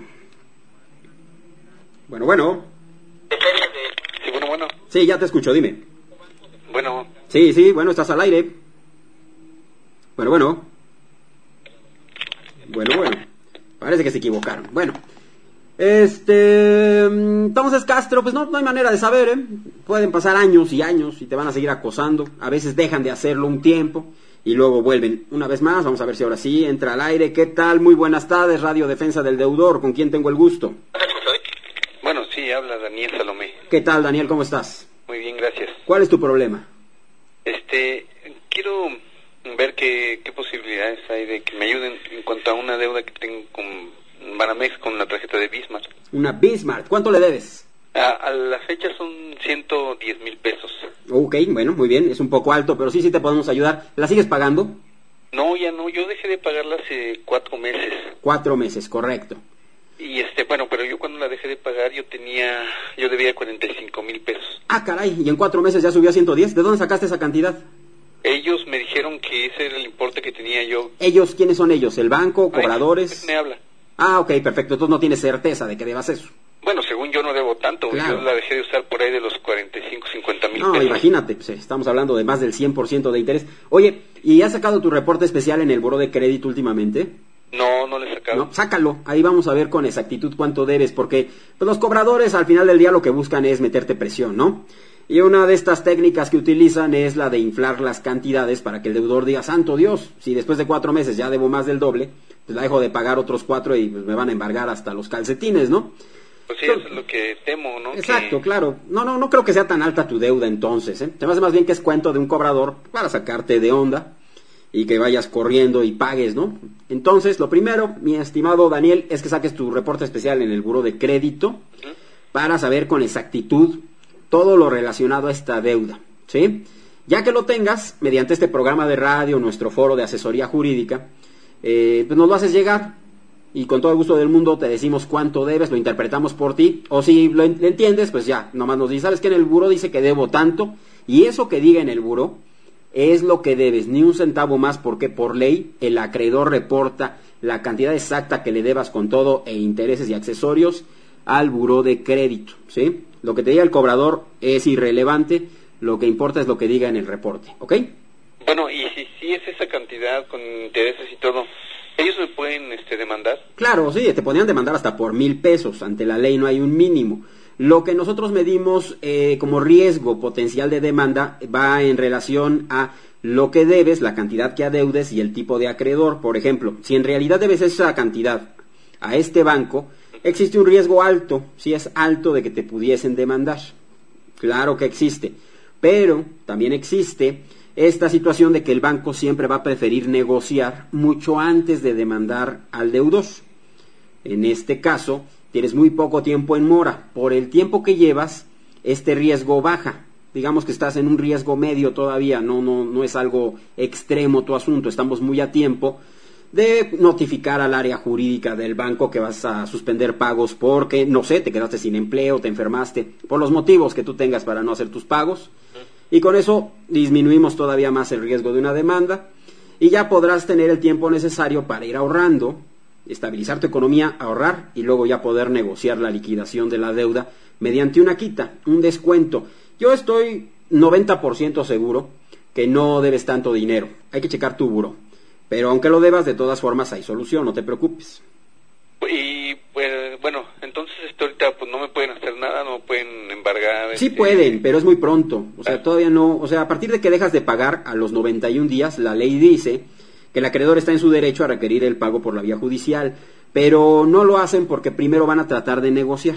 Bueno, bueno. Sí, bueno, bueno. Sí, ya te escucho, dime. Bueno. Sí, sí, bueno, estás al aire. Bueno, bueno. Bueno, bueno. Parece que se equivocaron. Bueno. Este... Entonces, Castro, pues no, no hay manera de saber, ¿eh? Pueden pasar años y años y te van a seguir acosando. A veces dejan de hacerlo un tiempo y luego vuelven. Una vez más, vamos a ver si ahora sí entra al aire. ¿Qué tal? Muy buenas tardes, Radio Defensa del Deudor. ¿Con quién tengo el gusto? Bueno, sí, habla Daniel Salomé. ¿Qué tal, Daniel? ¿Cómo estás? Muy bien, gracias. ¿Cuál es tu problema? Este, quiero ver qué, qué posibilidades hay de que me ayuden en cuanto a una deuda que tengo con Banamex con la tarjeta de Bismarck. Una Bismarck. ¿Cuánto le debes? A, a la fecha son ciento diez mil pesos. Ok, bueno, muy bien. Es un poco alto, pero sí, sí te podemos ayudar. ¿La sigues pagando? No, ya no. Yo dejé de pagarla hace cuatro meses. Cuatro meses, correcto. Y este, bueno, pero yo cuando la dejé de pagar yo tenía, yo debía cuarenta y cinco mil pesos. Ah, caray, y en cuatro meses ya subió a ciento diez. ¿De dónde sacaste esa cantidad? Ellos me dijeron que ese era el importe que tenía yo. ¿Ellos quiénes son ellos? ¿El banco? ¿Cobradores? Ay, me habla. Ah, ok, perfecto. Entonces no tienes certeza de que debas eso. Bueno, según yo no debo tanto. Claro. Yo la dejé de usar por ahí de los cuarenta y cinco, cincuenta mil no, pesos. No, imagínate, pues, estamos hablando de más del cien por ciento de interés. Oye, ¿y has sacado tu reporte especial en el buró de crédito últimamente? No, no le he sacado. No, sácalo, ahí vamos a ver con exactitud cuánto debes, porque pues, los cobradores al final del día lo que buscan es meterte presión, ¿no? Y una de estas técnicas que utilizan es la de inflar las cantidades para que el deudor diga, santo Dios, si después de cuatro meses ya debo más del doble, pues la dejo de pagar otros cuatro y pues, me van a embargar hasta los calcetines, ¿no? Pues sí, entonces, eso es lo que temo, ¿no? Exacto, que... claro. No, no, no creo que sea tan alta tu deuda entonces, ¿eh? Se me hace más bien que es cuento de un cobrador para sacarte de onda y que vayas corriendo y pagues, ¿no? Entonces, lo primero, mi estimado Daniel, es que saques tu reporte especial en el buró de crédito uh-huh. para saber con exactitud todo lo relacionado a esta deuda, ¿sí? Ya que lo tengas, mediante este programa de radio, nuestro foro de asesoría jurídica, eh, pues nos lo haces llegar y con todo el gusto del mundo te decimos cuánto debes, lo interpretamos por ti, o si lo entiendes, pues ya, nomás nos dices, ¿sabes qué? En el buró dice que debo tanto, y eso que diga en el buró es lo que debes, ni un centavo más, porque por ley el acreedor reporta la cantidad exacta que le debas con todo e intereses y accesorios al buró de crédito, ¿sí? Lo que te diga el cobrador es irrelevante, lo que importa es lo que diga en el reporte, ¿ok? Bueno, y si, si es esa cantidad con intereses y todo, ¿ellos me pueden este, demandar? Claro, sí, te podrían demandar hasta por mil pesos, ante la ley no hay un mínimo. Lo que nosotros medimos eh, como riesgo potencial de demanda va en relación a lo que debes, la cantidad que adeudes y el tipo de acreedor. Por ejemplo, si en realidad debes esa cantidad a este banco, existe un riesgo alto, si es alto, de que te pudiesen demandar. Claro que existe, pero también existe esta situación de que el banco siempre va a preferir negociar mucho antes de demandar al deudor. En este caso, tienes muy poco tiempo en mora. Por el tiempo que llevas, este riesgo baja. Digamos que estás en un riesgo medio todavía, no, no, no es algo extremo tu asunto, estamos muy a tiempo de notificar al área jurídica del banco que vas a suspender pagos porque, no sé, te quedaste sin empleo, te enfermaste, por los motivos que tú tengas para no hacer tus pagos, y con eso disminuimos todavía más el riesgo de una demanda, y ya podrás tener el tiempo necesario para ir ahorrando, estabilizar tu economía, ahorrar, y luego ya poder negociar la liquidación de la deuda mediante una quita, un descuento. Yo estoy noventa por ciento seguro que no debes tanto dinero, hay que checar tu buró. Pero aunque lo debas, de todas formas hay solución, no te preocupes. Y pues, bueno, entonces esto ahorita pues no me pueden hacer nada, no me pueden embargar. Sí este... pueden, pero es muy pronto. O sea, todavía no, o sea, a partir de que dejas de pagar a los noventa y un días, la ley dice que el acreedor está en su derecho a requerir el pago por la vía judicial, pero no lo hacen porque primero van a tratar de negociar.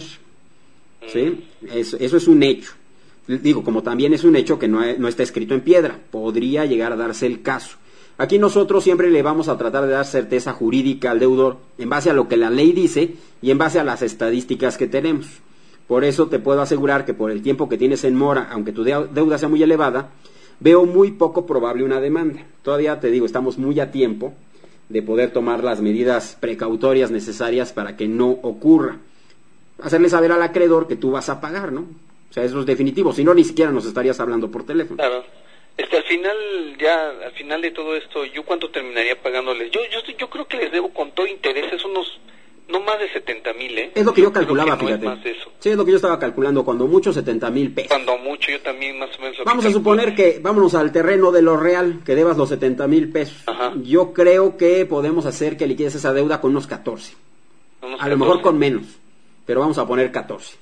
¿Sí? Eso, eso es un hecho. Digo, como también es un hecho que no, no está escrito en piedra, podría llegar a darse el caso. Aquí nosotros siempre le vamos a tratar de dar certeza jurídica al deudor en base a lo que la ley dice y en base a las estadísticas que tenemos. Por eso te puedo asegurar que por el tiempo que tienes en mora, aunque tu deuda sea muy elevada, veo muy poco probable una demanda. Todavía te digo, estamos muy a tiempo de poder tomar las medidas precautorias necesarias para que no ocurra. Hacerle saber al acreedor que tú vas a pagar, ¿no? O sea, eso es definitivo, si no ni siquiera nos estarías hablando por teléfono. Claro. Este, al final, ya, al final de todo esto, ¿yo cuánto terminaría pagándoles? Yo, yo, yo creo que les debo con todo intereses unos, no más de setenta mil, ¿eh? Es lo que yo, yo calculaba, que no fíjate. Es más eso. Sí, es lo que yo estaba calculando, cuando mucho setenta mil pesos. Cuando mucho, yo también más o menos. Vamos a suponer que, vámonos al terreno de lo real, que debas los setenta mil pesos. Ajá. Yo creo que podemos hacer que liquides esa deuda con unos catorce. Unos a catorce. Lo mejor con menos, pero vamos a poner catorce.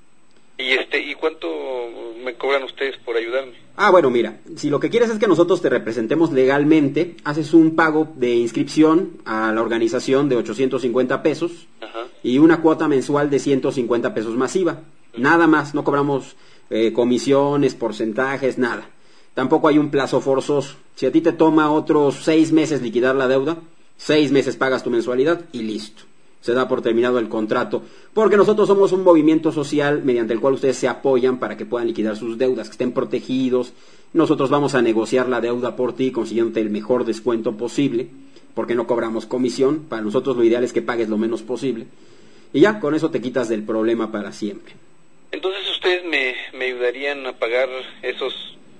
¿Y este, y cuánto me cobran ustedes por ayudarme? Ah, bueno, mira, si lo que quieres es que nosotros te representemos legalmente, haces un pago de inscripción a la organización de ochocientos cincuenta pesos. Ajá. Y una cuota mensual de ciento cincuenta pesos masiva. Uh-huh. Nada más, no cobramos eh, comisiones, porcentajes, nada. Tampoco hay un plazo forzoso. Si a ti te toma otros seis meses liquidar la deuda, seis meses pagas tu mensualidad y listo. Se da por terminado el contrato, porque nosotros somos un movimiento social mediante el cual ustedes se apoyan para que puedan liquidar sus deudas, que estén protegidos. Nosotros vamos a negociar la deuda por ti, consiguiéndote el mejor descuento posible, porque no cobramos comisión. Para nosotros lo ideal es que pagues lo menos posible. Y ya, con eso te quitas del problema para siempre. Entonces, ¿ustedes me, me ayudarían a pagar esos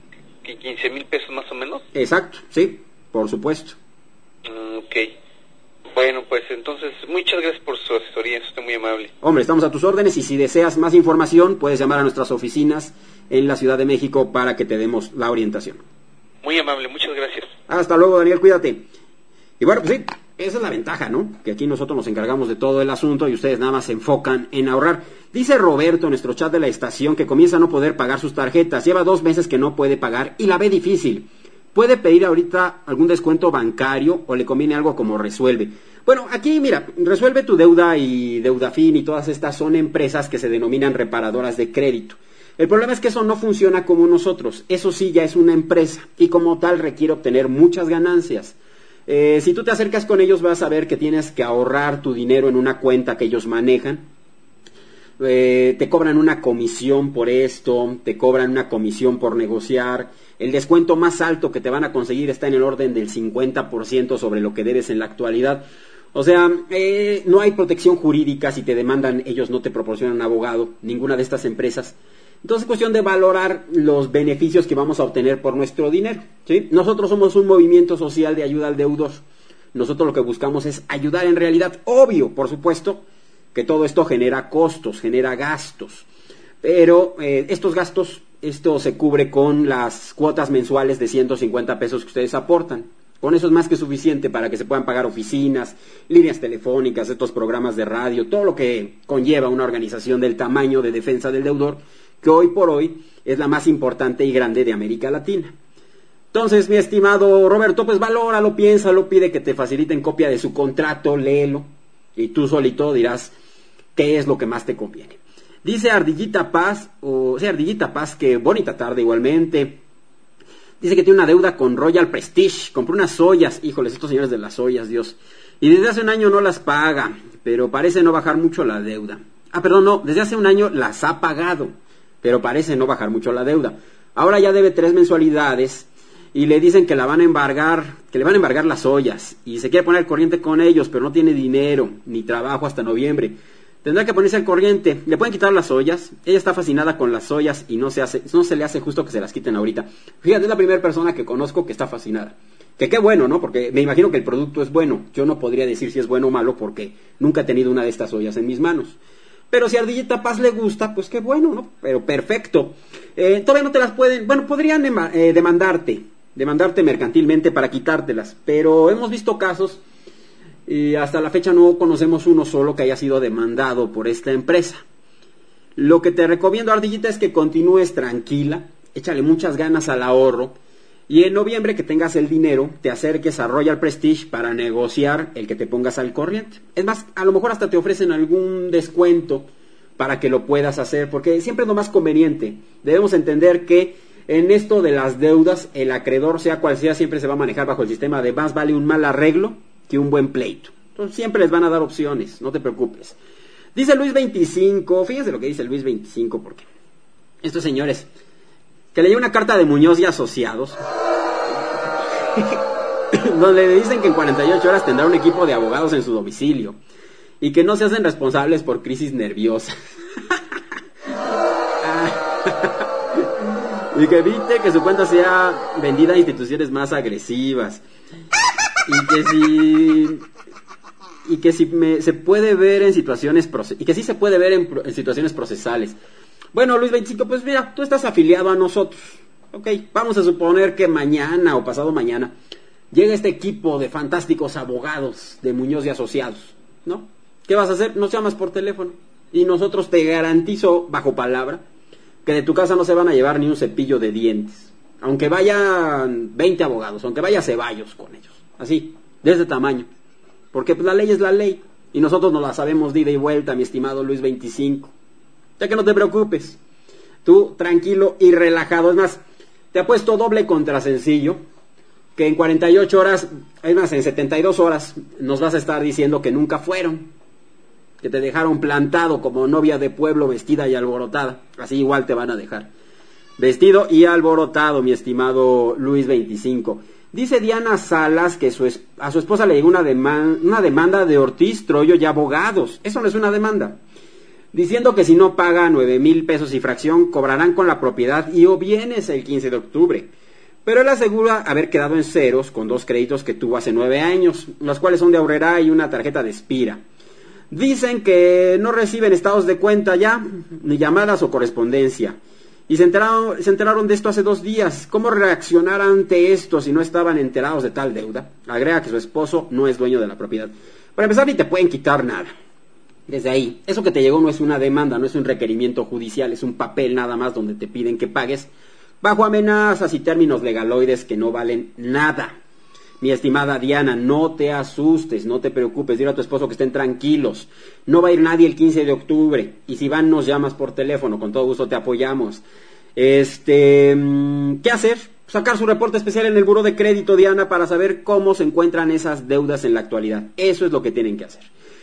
quince mil pesos más o menos? Exacto, sí, por supuesto. Uh, ok. Bueno, pues entonces, muchas gracias por su asesoría, eso está muy amable. Hombre, estamos a tus órdenes y si deseas más información, puedes llamar a nuestras oficinas en la Ciudad de México para que te demos la orientación. Muy amable, muchas gracias. Hasta luego, Daniel, cuídate. Y bueno, pues sí, esa es la ventaja, ¿no? Que aquí nosotros nos encargamos de todo el asunto y ustedes nada más se enfocan en ahorrar. Dice Roberto en nuestro chat de la estación que comienza a no poder pagar sus tarjetas. Lleva dos meses que no puede pagar y la ve difícil. ¿Puede pedir ahorita algún descuento bancario o le conviene algo como Resuelve? Bueno, aquí mira, Resuelve tu Deuda y Deudafin y todas estas son empresas que se denominan reparadoras de crédito. El problema es que eso no funciona como nosotros. Eso sí ya es una empresa y como tal requiere obtener muchas ganancias. Eh, si tú te acercas con ellos vas a ver que tienes que ahorrar tu dinero en una cuenta que ellos manejan. Eh, te cobran una comisión por esto, te cobran una comisión por negociar. El descuento más alto que te van a conseguir está en el orden del cincuenta por ciento sobre lo que debes en la actualidad. O sea, eh, no hay protección jurídica. Si te demandan, ellos no te proporcionan abogado, ninguna de estas empresas. Entonces es cuestión de valorar los beneficios que vamos a obtener por nuestro dinero, ¿sí? Nosotros somos un movimiento social de ayuda al deudor. Nosotros lo que buscamos es ayudar en realidad. Obvio, por supuesto, que todo esto genera costos, genera gastos. Pero eh, estos gastos, esto se cubre con las cuotas mensuales de ciento cincuenta pesos que ustedes aportan. Con eso es más que suficiente para que se puedan pagar oficinas, líneas telefónicas, estos programas de radio, todo lo que conlleva una organización del tamaño de defensa del deudor, que hoy por hoy es la más importante y grande de América Latina. Entonces, mi estimado Roberto, pues valóralo, piénsalo, pide que te faciliten copia de su contrato, léelo, y tú solito dirás qué es lo que más te conviene. Dice Ardillita Paz, o sea, Ardillita Paz, que bonita tarde igualmente. Dice que tiene una deuda con Royal Prestige, compró unas ollas, híjoles, estos señores de las ollas, Dios, y desde hace un año no las paga. pero parece no bajar mucho la deuda. Ah, perdón, no, desde hace un año las ha pagado, pero parece no bajar mucho la deuda. Ahora ya debe tres mensualidades y le dicen que la van a embargar, que le van a embargar las ollas y se quiere poner al corriente con ellos, pero no tiene dinero ni trabajo hasta noviembre. Tendrá que ponerse al corriente, le pueden quitar las ollas, ella está fascinada con las ollas y no se hace, no se le hace justo que se las quiten ahorita. Fíjate, es la primera persona que conozco que está fascinada. Que qué bueno, ¿no? Porque me imagino que el producto es bueno. Yo no podría decir si es bueno o malo porque nunca he tenido una de estas ollas en mis manos. Pero si a Ardillita Paz le gusta, pues qué bueno, ¿no? Pero perfecto. Eh, todavía no te las pueden, bueno, podrían eh, demandarte, demandarte mercantilmente para quitártelas, pero hemos visto casos y hasta la fecha no conocemos uno solo que haya sido demandado por esta empresa. Lo que te recomiendo, Ardillita, es que continúes tranquila, échale muchas ganas al ahorro y en noviembre que tengas el dinero, te acerques a Royal Prestige para negociar el que te pongas al corriente. Es más, a lo mejor hasta te ofrecen algún descuento para que lo puedas hacer, porque siempre es lo más conveniente. Debemos entender que en esto de las deudas, el acreedor, sea cual sea, siempre se va a manejar bajo el sistema de más vale un mal arreglo que un buen pleito. Entonces siempre les van a dar opciones, no te preocupes. Dice Luis veinticinco, fíjense lo que dice Luis veinticinco, porque estos señores, que leí una carta de Muñoz y Asociados, donde le dicen que en cuarenta y ocho horas tendrá un equipo de abogados en su domicilio, y que no se hacen responsables por crisis nerviosas. Y que evite que su cuenta sea vendida a instituciones más agresivas. Y que si y que si me, se puede ver en situaciones proce- y que sí se puede ver en, en situaciones procesales. Bueno, Luis veinticinco, pues mira, tú estás afiliado a nosotros. Ok, vamos a suponer que mañana o pasado mañana llega este equipo de fantásticos abogados de Muñoz y Asociados, ¿no? ¿Qué vas a hacer? Nos llamas por teléfono y nosotros te garantizo bajo palabra que de tu casa no se van a llevar ni un cepillo de dientes, aunque vayan veinte abogados, aunque vaya Ceballos con ellos. Así, de ese tamaño. Porque pues, la ley es la ley. Y nosotros nos la sabemos de ida y vuelta, mi estimado Luis veinticinco. Ya que no te preocupes. Tú, tranquilo y relajado. Es más, te apuesto doble contra sencillo. Que en cuarenta y ocho horas, es más, en setenta y dos horas, nos vas a estar diciendo que nunca fueron. Que te dejaron plantado como novia de pueblo vestida y alborotada. Así igual te van a dejar. Vestido y alborotado, mi estimado Luis veinticinco. Dice Diana Salas que su es, a su esposa le llegó una, deman, una demanda de Ortiz, Troyo y abogados. Eso no es una demanda. Diciendo que si no paga nueve mil pesos y fracción, cobrarán con la propiedad y o bienes el quince de octubre. Pero él asegura haber quedado en ceros con dos créditos que tuvo hace nueve años, los cuales son de Aurrera y una tarjeta de Espira. Dicen que no reciben estados de cuenta ya, ni llamadas o correspondencia. Y se enteraron, se enteraron de esto hace dos días. ¿Cómo reaccionar ante esto si no estaban enterados de tal deuda? Agrega que su esposo no es dueño de la propiedad. Para empezar, ni te pueden quitar nada. Desde ahí, eso que te llegó no es una demanda, no es un requerimiento judicial, es un papel nada más donde te piden que pagues bajo amenazas y términos legaloides que no valen nada. Mi estimada Diana, no te asustes, no te preocupes, dile a tu esposo que estén tranquilos. No va a ir nadie el quince de octubre. Y si van, nos llamas por teléfono, con todo gusto te apoyamos. Este, ¿qué hacer? Sacar su reporte especial en el buró de crédito, Diana, para saber cómo se encuentran esas deudas en la actualidad. Eso es lo que tienen que hacer.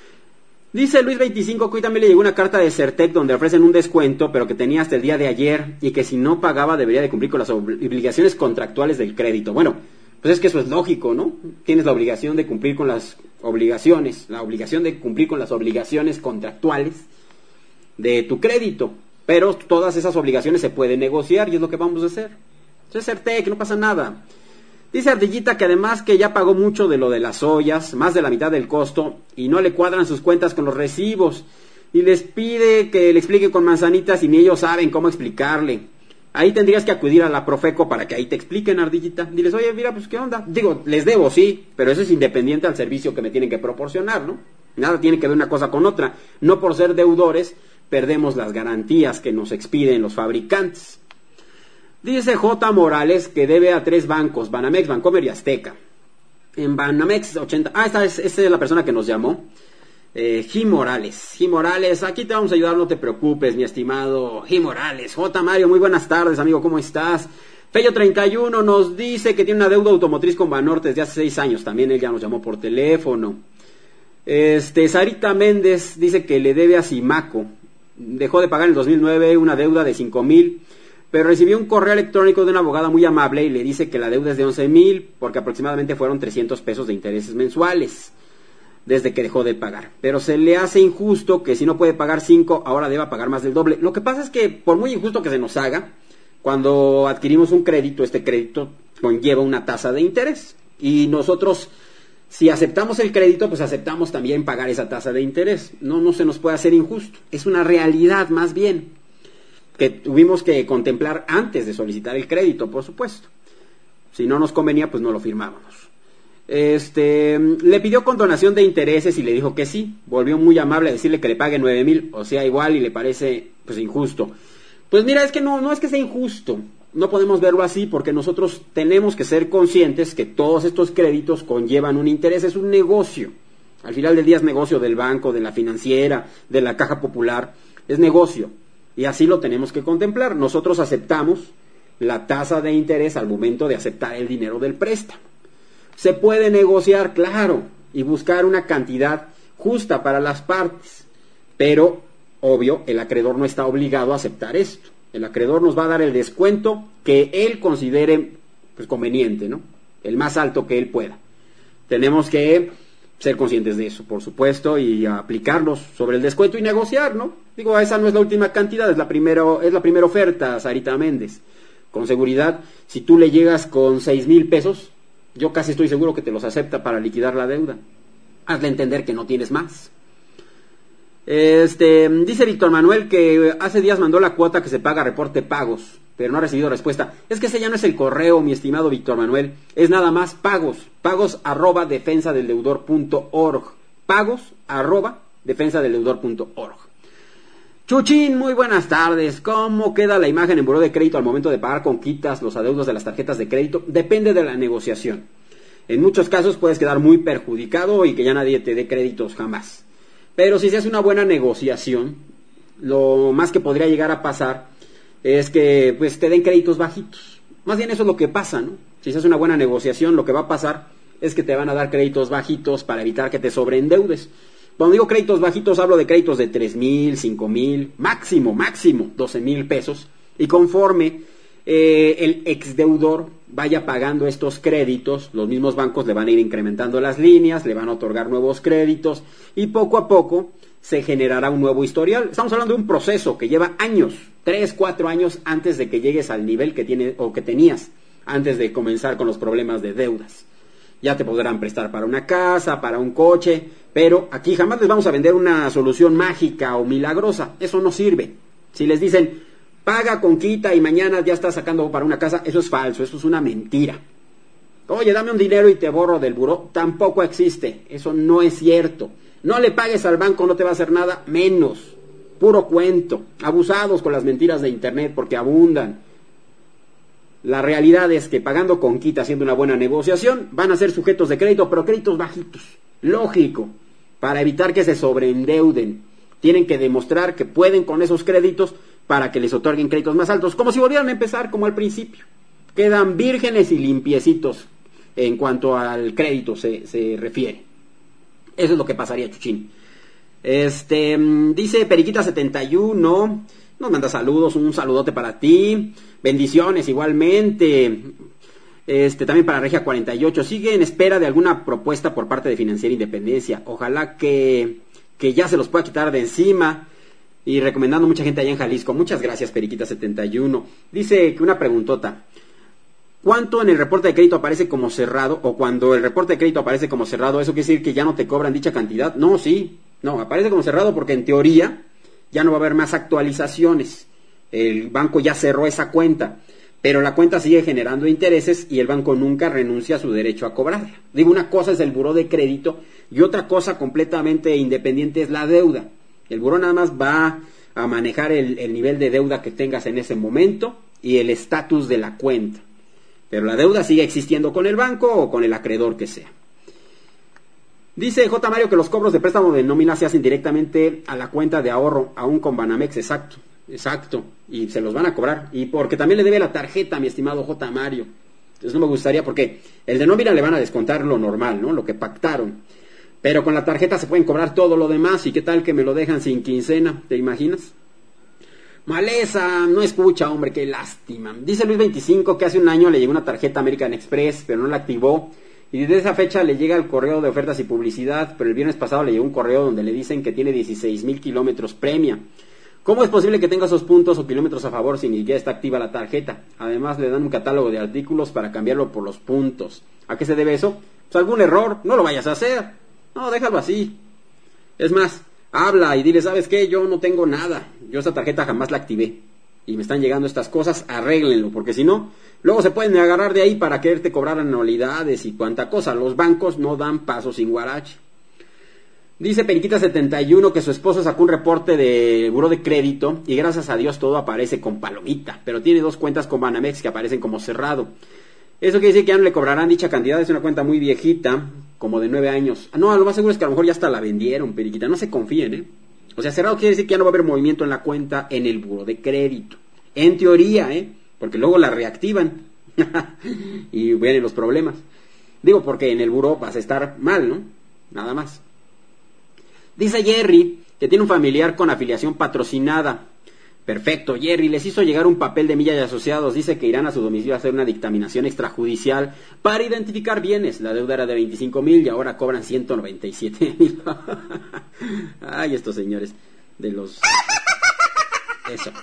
Dice Luis veinticinco que hoy también le llegó una carta de Certec donde ofrecen un descuento, pero que tenía hasta el día de ayer, y que si no pagaba debería de cumplir con las obligaciones contractuales del crédito. Bueno, pues es que eso es lógico, ¿no? Tienes la obligación de cumplir con las obligaciones, la obligación de cumplir con las obligaciones contractuales de tu crédito, pero todas esas obligaciones se pueden negociar y es lo que vamos a hacer. Eso es Certec, no pasa nada. Dice Ardillita que además que ya pagó mucho de lo de las ollas, más de la mitad del costo, y no le cuadran sus cuentas con los recibos, y les pide que le explique con manzanitas y ni ellos saben cómo explicarle. Ahí tendrías que acudir a la Profeco para que ahí te expliquen, Ardillita. Diles, oye, mira, pues, ¿qué onda? Digo, les debo, sí, pero eso es independiente al servicio que me tienen que proporcionar, ¿no? Nada tiene que ver una cosa con otra. No por ser deudores, perdemos las garantías que nos expiden los fabricantes. Dice J. Morales que debe a tres bancos, Banamex, Bancomer y Azteca. En Banamex, ochenta... Ah, esta es, esta es la persona que nos llamó. Eh, G. Morales, G. Morales, aquí te vamos a ayudar, no te preocupes, mi estimado G. Morales. J. Mario, muy buenas tardes, amigo, ¿cómo estás? Fello treinta y uno nos dice que tiene una deuda automotriz con Banorte desde hace seis años, también él ya nos llamó por teléfono. Este, Sarita Méndez dice que le debe a Simaco. Dejó de pagar en el dos mil nueve una deuda de cinco mil, pero recibió un correo electrónico de una abogada muy amable y le dice que la deuda es de once mil, porque aproximadamente fueron trescientos pesos de intereses mensuales desde que dejó de pagar. Pero se le hace injusto que si no puede pagar cinco, ahora deba pagar más del doble. Lo que pasa es que, por muy injusto que se nos haga, cuando adquirimos un crédito, este crédito conlleva una tasa de interés. Y nosotros, si aceptamos el crédito, pues aceptamos también pagar esa tasa de interés. No, no se nos puede hacer injusto. Es una realidad, más bien, que tuvimos que contemplar antes de solicitar el crédito, por supuesto. Si no nos convenía, pues no lo firmábamos. Este, le pidió condonación de intereses y le dijo que sí. Volvió muy amable a decirle que le pague nueve mil, o sea, igual, y le parece pues injusto. Pues mira, es que no, no es que sea injusto. No podemos verlo así, porque nosotros tenemos que ser conscientes que todos estos créditos conllevan un interés, es un negocio. Al final del día es negocio del banco, de la financiera, de la Caja Popular, es negocio. Y así lo tenemos que contemplar. Nosotros aceptamos la tasa de interés al momento de aceptar el dinero del préstamo. Se puede negociar, claro, y buscar una cantidad justa para las partes, pero, obvio, el acreedor no está obligado a aceptar esto. El acreedor nos va a dar el descuento que él considere pues, conveniente, ¿no? El más alto que él pueda. Tenemos que ser conscientes de eso, por supuesto, y aplicarnos sobre el descuento y negociar, ¿no? Digo, esa no es la última cantidad, es la primera, es la primera oferta, Sarita Méndez. Con seguridad, si tú le llegas con seis mil pesos, yo casi estoy seguro que te los acepta para liquidar la deuda. Hazle entender que no tienes más. Este, dice Víctor Manuel que hace días mandó la cuota que se paga reporte pagos, pero no ha recibido respuesta. Es que ese ya no es el correo, mi estimado Víctor Manuel, es nada más pagos, pagos arroba defensa del deudor punto org, pagos arroba defensa del deudor punto org. Chuchín, muy buenas tardes. ¿Cómo queda la imagen en buró de crédito al momento de pagar con quitas los adeudos de las tarjetas de crédito? Depende de la negociación. En muchos casos puedes quedar muy perjudicado y que ya nadie te dé créditos jamás. Pero si se hace una buena negociación, lo más que podría llegar a pasar es que pues te den créditos bajitos. Más bien eso es lo que pasa, ¿no? Si se hace una buena negociación, lo que va a pasar es que te van a dar créditos bajitos para evitar que te sobreendeudes. Cuando digo créditos bajitos, hablo de créditos de tres mil, cinco mil, máximo, máximo doce mil pesos. Y conforme eh, el exdeudor vaya pagando estos créditos, los mismos bancos le van a ir incrementando las líneas, le van a otorgar nuevos créditos y poco a poco se generará un nuevo historial. Estamos hablando de un proceso que lleva años, tres, cuatro años antes de que llegues al nivel que tiene o que tenías antes de comenzar con los problemas de deudas. Ya te podrán prestar para una casa, para un coche, pero aquí jamás les vamos a vender una solución mágica o milagrosa. Eso no sirve. Si les dicen, paga con quita y mañana ya estás sacando para una casa, eso es falso, eso es una mentira. Oye, dame un dinero y te borro del buró, tampoco existe. Eso no es cierto. No le pagues al banco, no te va a hacer nada, menos. Puro cuento. Abusados con las mentiras de internet porque abundan. La realidad es que pagando con quita, haciendo una buena negociación, van a ser sujetos de crédito, pero créditos bajitos. Lógico, para evitar que se sobreendeuden. Tienen que demostrar que pueden con esos créditos para que les otorguen créditos más altos, como si volvieran a empezar como al principio. Quedan vírgenes y limpiecitos en cuanto al crédito se, se refiere. Eso es lo que pasaría, Chuchín. Este, dice Periquita setenta y uno... Nos manda saludos, un saludote para ti, bendiciones igualmente, este también para Regia cuarenta y ocho, sigue en espera de alguna propuesta por parte de Financiera Independencia, ojalá que, que ya se los pueda quitar de encima, y recomendando mucha gente allá en Jalisco. Muchas gracias, Periquita setenta y uno. Dice que una preguntota, ¿cuánto en el reporte de crédito aparece como cerrado? O cuando el reporte de crédito aparece como cerrado, ¿eso quiere decir que ya no te cobran dicha cantidad? No, sí, no, aparece como cerrado porque en teoría ya no va a haber más actualizaciones. El banco ya cerró esa cuenta, pero la cuenta sigue generando intereses y el banco nunca renuncia a su derecho a cobrarla. Digo, una cosa es el buró de crédito y otra cosa completamente independiente es la deuda. El buró nada más va a manejar el, el nivel de deuda que tengas en ese momento y el estatus de la cuenta. Pero la deuda sigue existiendo con el banco o con el acreedor que sea. Dice J. Mario que los cobros de préstamo de nómina se hacen directamente a la cuenta de ahorro, aún con Banamex, exacto, exacto, y se los van a cobrar, y porque también le debe la tarjeta, mi estimado J. Mario, entonces no me gustaría, porque el de nómina le van a descontar lo normal, ¿no?, lo que pactaron, Pero con la tarjeta se pueden cobrar todo lo demás, y qué tal que me lo dejan sin quincena, ¿te imaginas? Maleza, no escucha, hombre, qué lástima. Dice Luis veinticinco que hace un año le llegó una tarjeta American Express, pero no la activó, y desde esa fecha le llega el correo de ofertas y publicidad, pero el viernes pasado le llegó un correo donde le dicen que tiene dieciséis mil kilómetros premia. ¿Cómo es posible que tenga esos puntos o kilómetros a favor si ni siquiera está activa la tarjeta? Además le dan un catálogo de artículos para cambiarlo por los puntos. ¿A qué se debe eso? Pues algún error, no lo vayas a hacer. No, déjalo así. Es más, habla y dile, ¿sabes qué? Yo no tengo nada. Yo esta tarjeta jamás la activé. Y me están llegando estas cosas, arréglenlo, porque si no, luego se pueden agarrar de ahí para quererte cobrar anualidades y cuanta cosa. Los bancos no dan paso sin guarache. Dice Periquita setenta y uno que su esposo sacó un reporte de buró de crédito y gracias a Dios todo aparece con palomita, pero tiene dos cuentas con Banamex que aparecen como cerrado. Eso quiere decir que ya no le cobrarán dicha cantidad, es una cuenta muy viejita, como de nueve años. Ah, no, lo más seguro es que a lo mejor ya hasta la vendieron, Periquita, no se confíen, ¿eh? O sea, cerrado quiere decir que ya no va a haber movimiento en la cuenta en el buró de crédito. En teoría, ¿eh? Porque luego la reactivan y vienen los problemas. Digo, porque en el buró vas a estar mal, ¿no? Nada más. Dice Jerry que tiene un familiar con afiliación patrocinada. Perfecto, Jerry, les hizo llegar un papel de Milla y Asociados. Dice que irán a su domicilio a hacer una dictaminación extrajudicial para identificar bienes. La deuda era de veinticinco mil y ahora cobran ciento noventa y siete mil. Ay, estos señores de los... Eso.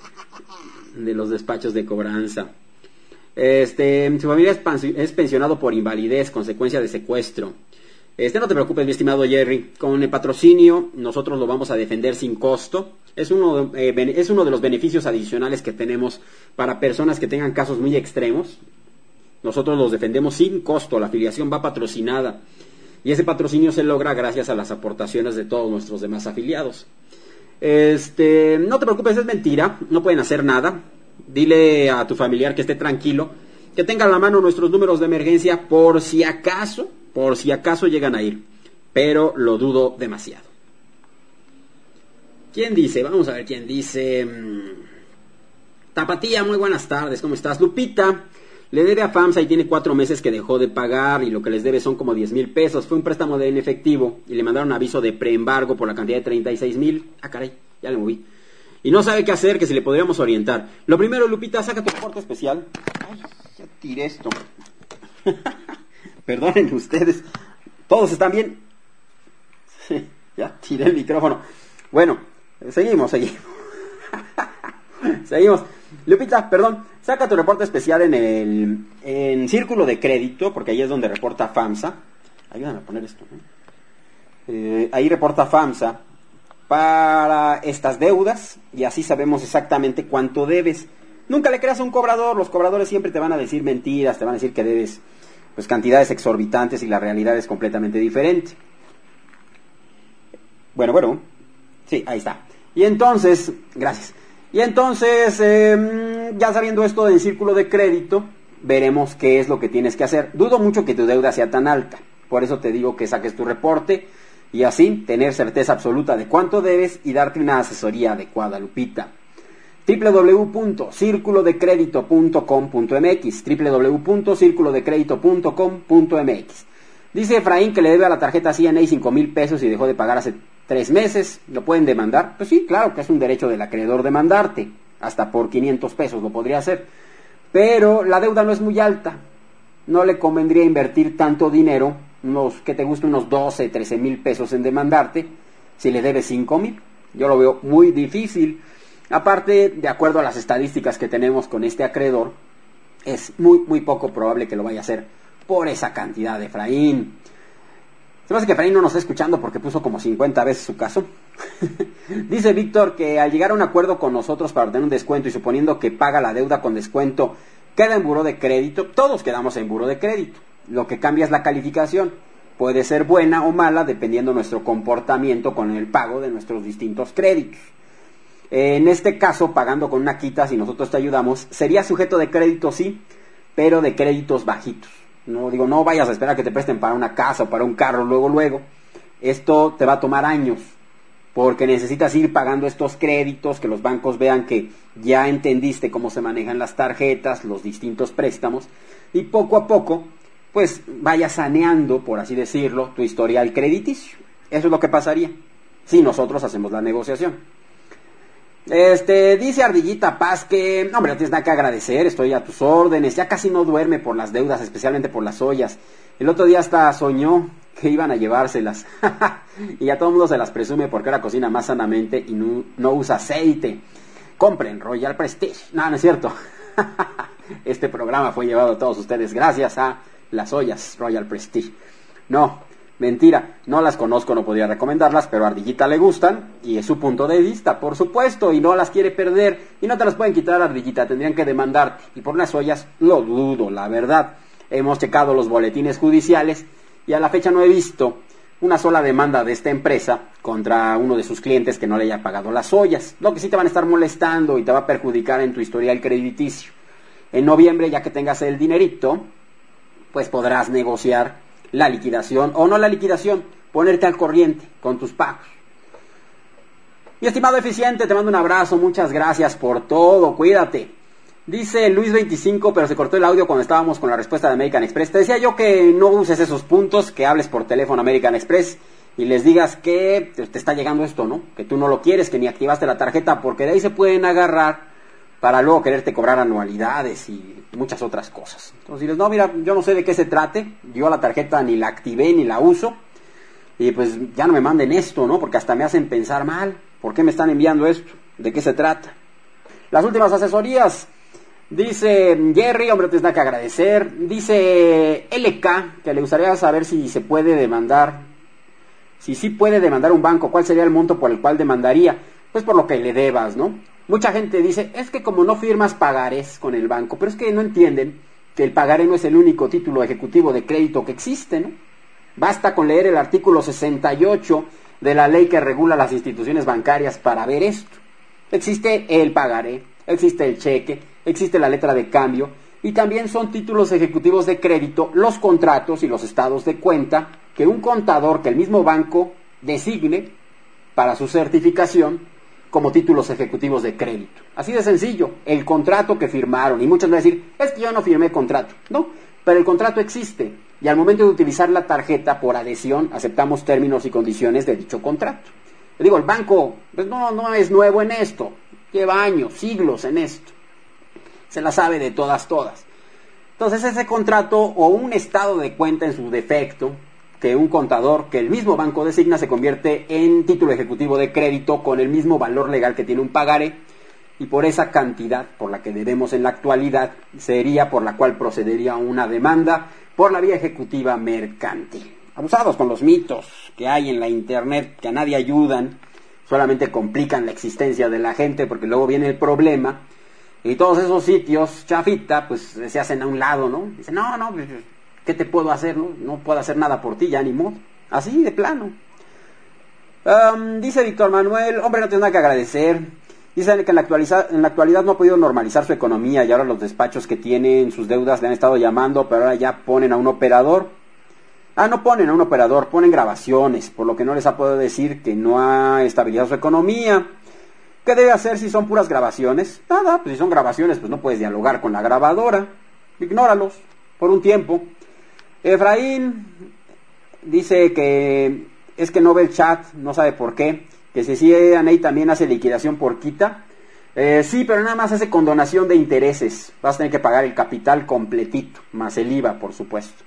De los despachos de cobranza. Este, su familia es, es pensionado por invalidez, consecuencia de secuestro. Este, no te preocupes, mi estimado Jerry, con el patrocinio nosotros lo vamos a defender sin costo. Es uno, eh, es uno de los beneficios adicionales que tenemos para personas que tengan casos muy extremos. Nosotros los defendemos sin costo, la afiliación va patrocinada y ese patrocinio se logra gracias a las aportaciones de todos nuestros demás afiliados. Este, no te preocupes, es mentira, no pueden hacer nada. Dile a tu familiar que esté tranquilo, que tenga a la mano nuestros números de emergencia por si acaso... Por si acaso llegan a ir, pero lo dudo demasiado. ¿Quién dice? Vamos a ver quién dice. Tapatía, muy buenas tardes, ¿cómo estás? Lupita, le debe a FAMSA y tiene cuatro meses que dejó de pagar y lo que les debe son como diez mil pesos. Fue un préstamo de en efectivo y le mandaron aviso de preembargo por la cantidad de treinta y seis mil. Ah, caray, ya le moví. Y no sabe qué hacer, que si le podríamos orientar. Lo primero, Lupita, saca tu reporte especial. Ay, ya tiré esto. Perdonen ustedes, ¿todos están bien? Sí, ya tiré el micrófono. Bueno, seguimos, seguimos. Seguimos. Lupita, perdón, saca tu reporte especial en el en Círculo de Crédito, porque ahí es donde reporta FAMSA. Ayúdame a poner esto, ¿no? eh, Ahí reporta FAMSA para estas deudas y así sabemos exactamente cuánto debes. Nunca le creas a un cobrador, los cobradores siempre te van a decir mentiras, te van a decir que debes pues cantidades exorbitantes y la realidad es completamente diferente. Bueno, bueno, sí, ahí está. Y entonces, gracias. Y entonces, eh, ya sabiendo esto del círculo de crédito, veremos qué es lo que tienes que hacer. Dudo mucho que tu deuda sea tan alta, por eso te digo que saques tu reporte y así tener certeza absoluta de cuánto debes y darte una asesoría adecuada, Lupita. doble u doble u doble u punto círculo de crédito punto com punto m x doble u doble u doble u punto círculo de crédito punto com punto m x. Dice Efraín que le debe a la tarjeta C N A cinco mil pesos y dejó de pagar hace tres meses. ¿Lo pueden demandar? Pues sí, claro que es un derecho del acreedor demandarte. Hasta por quinientos pesos lo podría hacer. Pero la deuda no es muy alta. No le convendría invertir tanto dinero, unos, que te guste, unos doce, trece mil pesos en demandarte, si le debes cinco mil. Yo lo veo muy difícil. Aparte, de acuerdo a las estadísticas que tenemos con este acreedor, es muy, muy poco probable que lo vaya a hacer por esa cantidad de Efraín. Se me hace que Efraín no nos está escuchando porque puso como cincuenta veces su caso. Dice Víctor que al llegar a un acuerdo con nosotros para obtener un descuento y suponiendo que paga la deuda con descuento, queda en buró de crédito. Todos quedamos en buró de crédito. Lo que cambia es la calificación. Puede ser buena o mala dependiendo de nuestro comportamiento con el pago de nuestros distintos créditos. En este caso, pagando con una quita, si nosotros te ayudamos, sería sujeto de crédito, sí, pero de créditos bajitos. No digo, no vayas a esperar que te presten para una casa o para un carro luego, luego. Esto te va a tomar años, porque necesitas ir pagando estos créditos, que los bancos vean que ya entendiste cómo se manejan las tarjetas, los distintos préstamos, y poco a poco pues vaya saneando, por así decirlo, tu historial crediticio. Eso es lo que pasaría si nosotros hacemos la negociación. Este, dice Ardillita Paz que, hombre, no tienes nada que agradecer, estoy a tus órdenes, ya casi no duerme por las deudas, especialmente por las ollas. El otro día hasta soñó que iban a llevárselas y a todo el mundo se las presume porque ahora cocina más sanamente y no, no usa aceite. Compren Royal Prestige. No, no es cierto. Este programa fue llevado a todos ustedes gracias a las ollas Royal Prestige. No, mentira, no las conozco, no podría recomendarlas, pero a Ardillita le gustan y es su punto de vista, por supuesto, y no las quiere perder y no te las pueden quitar, Ardillita, tendrían que demandarte. Y por unas ollas lo dudo, la verdad. Hemos checado los boletines judiciales y a la fecha no he visto una sola demanda de esta empresa contra uno de sus clientes que no le haya pagado las ollas. Lo que sí te van a estar molestando y te va a perjudicar en tu historial crediticio. En noviembre, ya que tengas el dinerito, pues podrás negociar la liquidación, o no la liquidación, ponerte al corriente con tus pagos. Mi estimado eficiente, te mando un abrazo, muchas gracias por todo, cuídate. Dice Luis veinticinco, pero se cortó el audio cuando estábamos con la respuesta de American Express. Te decía yo que no uses esos puntos, que hables por teléfono a American Express y les digas que te está llegando esto, ¿no? Que tú no lo quieres, que ni activaste la tarjeta, porque de ahí se pueden agarrar para luego quererte cobrar anualidades y muchas otras cosas. Entonces diles, no, mira, yo no sé de qué se trate, yo la tarjeta ni la activé ni la uso, y pues ya no me manden esto, ¿no? Porque hasta me hacen pensar mal, ¿por qué me están enviando esto? ¿De qué se trata? Las últimas asesorías, dice Jerry, hombre, no tienes nada que agradecer, dice L K, que le gustaría saber si se puede demandar, si sí puede demandar un banco, ¿cuál sería el monto por el cual demandaría? Pues por lo que le debas, ¿no? Mucha gente dice, es que como no firmas pagarés con el banco, pero es que no entienden que el pagaré no es el único título ejecutivo de crédito que existe, ¿no? Basta con leer el artículo sesenta y ocho de la ley que regula las instituciones bancarias para ver esto. Existe el pagaré, existe el cheque, existe la letra de cambio, y también son títulos ejecutivos de crédito los contratos y los estados de cuenta que un contador que el mismo banco designe para su certificación como títulos ejecutivos de crédito. Así de sencillo, el contrato que firmaron, y muchos van a decir, es que yo no firmé contrato, no, pero el contrato existe, y al momento de utilizar la tarjeta por adhesión, aceptamos términos y condiciones de dicho contrato. Le digo, el banco, pues no, no es nuevo en esto, lleva años, siglos en esto, se la sabe de todas, todas. Entonces ese contrato, o un estado de cuenta en su defecto, que un contador que el mismo banco designa, se convierte en título ejecutivo de crédito con el mismo valor legal que tiene un pagaré, y por esa cantidad por la que debemos en la actualidad sería por la cual procedería una demanda por la vía ejecutiva mercantil. Abusados con los mitos que hay en la internet, que a nadie ayudan, solamente complican la existencia de la gente, porque luego viene el problema y todos esos sitios chafita pues se hacen a un lado, ¿no? Dicen, no, no, pues, ¿qué te puedo hacer? No, no puedo hacer nada por ti, ya ni modo. Así de plano. Um, dice Víctor Manuel, hombre, no tienes nada que agradecer. Dice que en la, en la actualidad no ha podido normalizar su economía y ahora los despachos que tienen sus deudas le han estado llamando, pero ahora ya ponen a un operador. Ah, no ponen a un operador, ponen grabaciones, por lo que no les ha podido decir que no ha estabilizado su economía. ¿Qué debe hacer si son puras grabaciones? Nada, pues si son grabaciones, pues no puedes dialogar con la grabadora. Ignóralos por un tiempo. Efraín dice que es que no ve el chat, no sabe por qué, que si sí, Aney también hace liquidación por quita. Eh, sí, pero nada más hace condonación de intereses. Vas a tener que pagar el capital completito, más el I V A, por supuesto.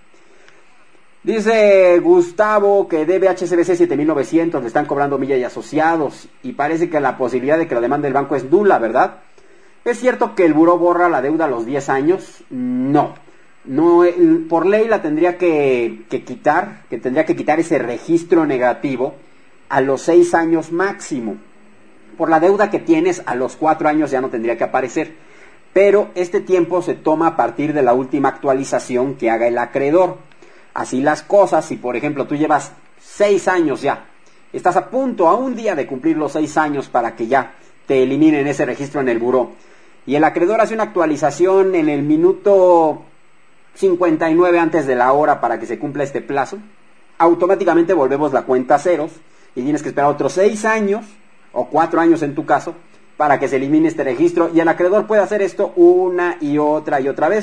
Dice Gustavo que debe H S B C siete mil novecientos, le están cobrando milla y asociados, y parece que la posibilidad de que lo demande el banco es nula, ¿verdad? ¿Es cierto que el buró borra la deuda a los diez años? No. No, por ley la tendría que, que quitar, que tendría que quitar ese registro negativo a los seis años máximo. Por la deuda que tienes, a los cuatro años ya no tendría que aparecer. Pero este tiempo se toma a partir de la última actualización que haga el acreedor. Así las cosas, si por ejemplo tú llevas seis años ya, estás a punto, a un día de cumplir los seis años para que ya te eliminen ese registro en el buró, y el acreedor hace una actualización en el minuto cincuenta y nueve antes de la hora para que se cumpla este plazo, automáticamente volvemos la cuenta a ceros y tienes que esperar otros seis años o cuatro años en tu caso para que se elimine este registro, y el acreedor puede hacer esto una y otra y otra vez,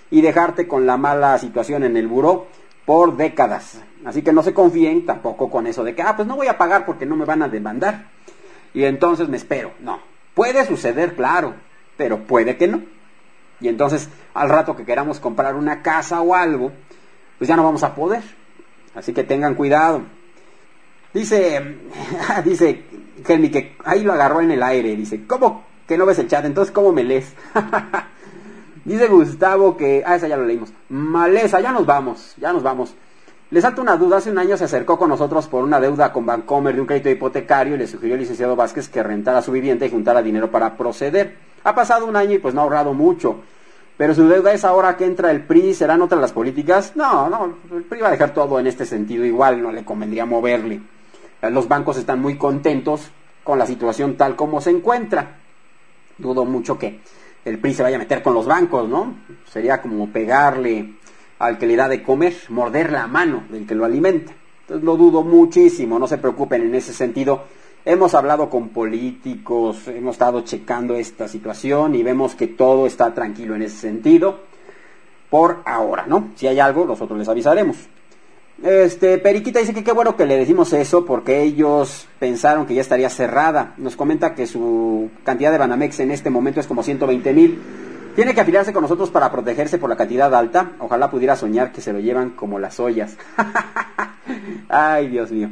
y dejarte con la mala situación en el buró por décadas. Así que no se confíen tampoco con eso de que, ah, pues no voy a pagar porque no me van a demandar y entonces me espero. No, puede suceder, claro, pero puede que no. Y entonces al rato que queramos comprar una casa o algo, pues ya no vamos a poder. Así que tengan cuidado. Dice, dice Helmi que ahí lo agarró en el aire. Dice, ¿cómo que no ves el chat? Entonces, ¿cómo me lees? Dice Gustavo que, ah, esa ya lo leímos. Maleza, ya nos vamos, ya nos vamos. Le salta una duda. Hace un año se acercó con nosotros por una deuda con Bancomer de un crédito hipotecario y le sugirió al licenciado Vázquez que rentara su vivienda y juntara dinero para proceder. Ha pasado un año y pues no ha ahorrado mucho. Pero su deuda es ahora que entra el P R I, ¿serán otras las políticas? No, no, el P R I va a dejar todo en este sentido igual, no le convendría moverle. Los bancos están muy contentos con la situación tal como se encuentra. Dudo mucho que el P R I se vaya a meter con los bancos, ¿no? Sería como pegarle al que le da de comer, morder la mano del que lo alimenta. Entonces lo dudo muchísimo, no se preocupen en ese sentido. Hemos hablado con políticos, hemos estado checando esta situación y vemos que todo está tranquilo en ese sentido. Por ahora, ¿no? Si hay algo, nosotros les avisaremos. Este, Periquita dice que qué bueno que le decimos eso porque ellos pensaron que ya estaría cerrada. Nos comenta que su cantidad de Banamex en este momento es como ciento veinte mil. Tiene que afiliarse con nosotros para protegerse por la cantidad alta. Ojalá pudiera soñar que se lo llevan como las ollas. Ay, Dios mío.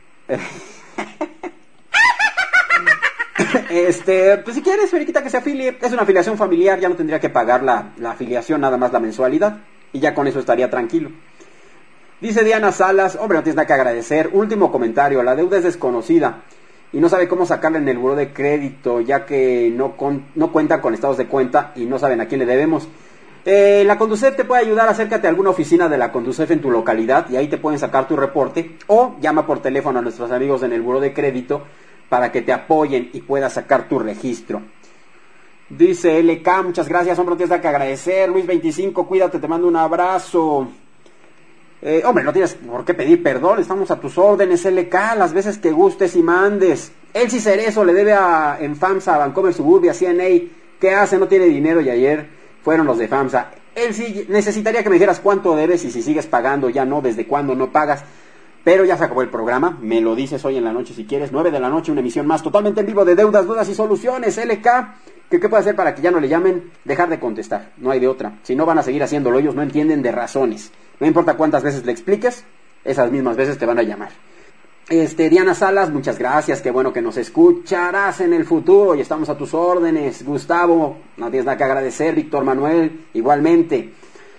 Este, pues si quieres, Periquita, que se afilie. Es una afiliación familiar, ya no tendría que pagar la, la afiliación, nada más la mensualidad. Y ya con eso estaría tranquilo. Dice Diana Salas, hombre, no tienes nada que agradecer. Último comentario, la deuda es desconocida y no sabe cómo sacarla en el buró de crédito, ya que no, con, no cuentan con estados de cuenta y no saben a quién le debemos. Eh, la Conducef te puede ayudar, acércate a alguna oficina de la Conducef en tu localidad y ahí te pueden sacar tu reporte, o llama por teléfono a nuestros amigos en el buró de crédito para que te apoyen y puedas sacar tu registro. Dice L K, muchas gracias, hombre, no tienes nada que agradecer. Luis veinticinco, cuídate, te mando un abrazo. Eh, hombre, no tienes por qué pedir perdón, estamos a tus órdenes, L K, las veces que gustes y mandes. Elsie Cerezo le debe a, en FAMSA, a Bancomer Suburbia, C N A. ¿Qué hace? No tiene dinero y ayer fueron los de FAMSA. Elsie, necesitaría que me dijeras cuánto debes y si sigues pagando, ya no, desde cuándo no pagas. Pero ya se acabó el programa, me lo dices hoy en la noche si quieres, nueve de la noche, una emisión más totalmente en vivo de Deudas, Dudas y Soluciones, L K. ¿Qué, ¿Qué puede hacer para que ya no le llamen? Dejar de contestar, no hay de otra. Si no van a seguir haciéndolo, ellos no entienden de razones. No importa cuántas veces le expliques, esas mismas veces te van a llamar. Este, Diana Salas, muchas gracias, qué bueno que nos escucharás en el futuro y estamos a tus órdenes. Gustavo, no tienes nada que agradecer. Víctor Manuel, igualmente.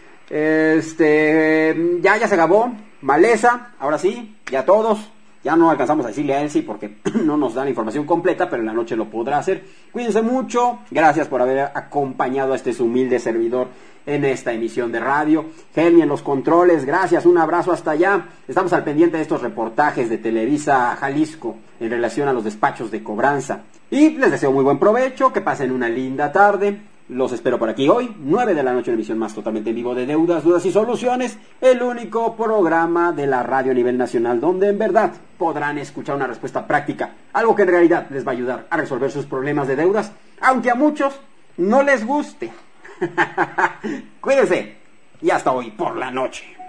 Este, ya, ya se acabó. Maleza, ahora sí, ya todos. Ya no alcanzamos a decirle a Elsie porque no nos da la información completa, pero en la noche lo podrá hacer. Cuídense mucho. Gracias por haber acompañado a este su humilde servidor en esta emisión de radio. Helmi en los controles, gracias. Un abrazo hasta allá. Estamos al pendiente de estos reportajes de Televisa Jalisco en relación a los despachos de cobranza. Y les deseo muy buen provecho, que pasen una linda tarde. Los espero por aquí hoy, nueve de la noche, una emisión más totalmente en vivo de Deudas, Dudas y Soluciones, el único programa de la radio a nivel nacional donde en verdad podrán escuchar una respuesta práctica, algo que en realidad les va a ayudar a resolver sus problemas de deudas, aunque a muchos no les guste. Cuídense y hasta hoy por la noche.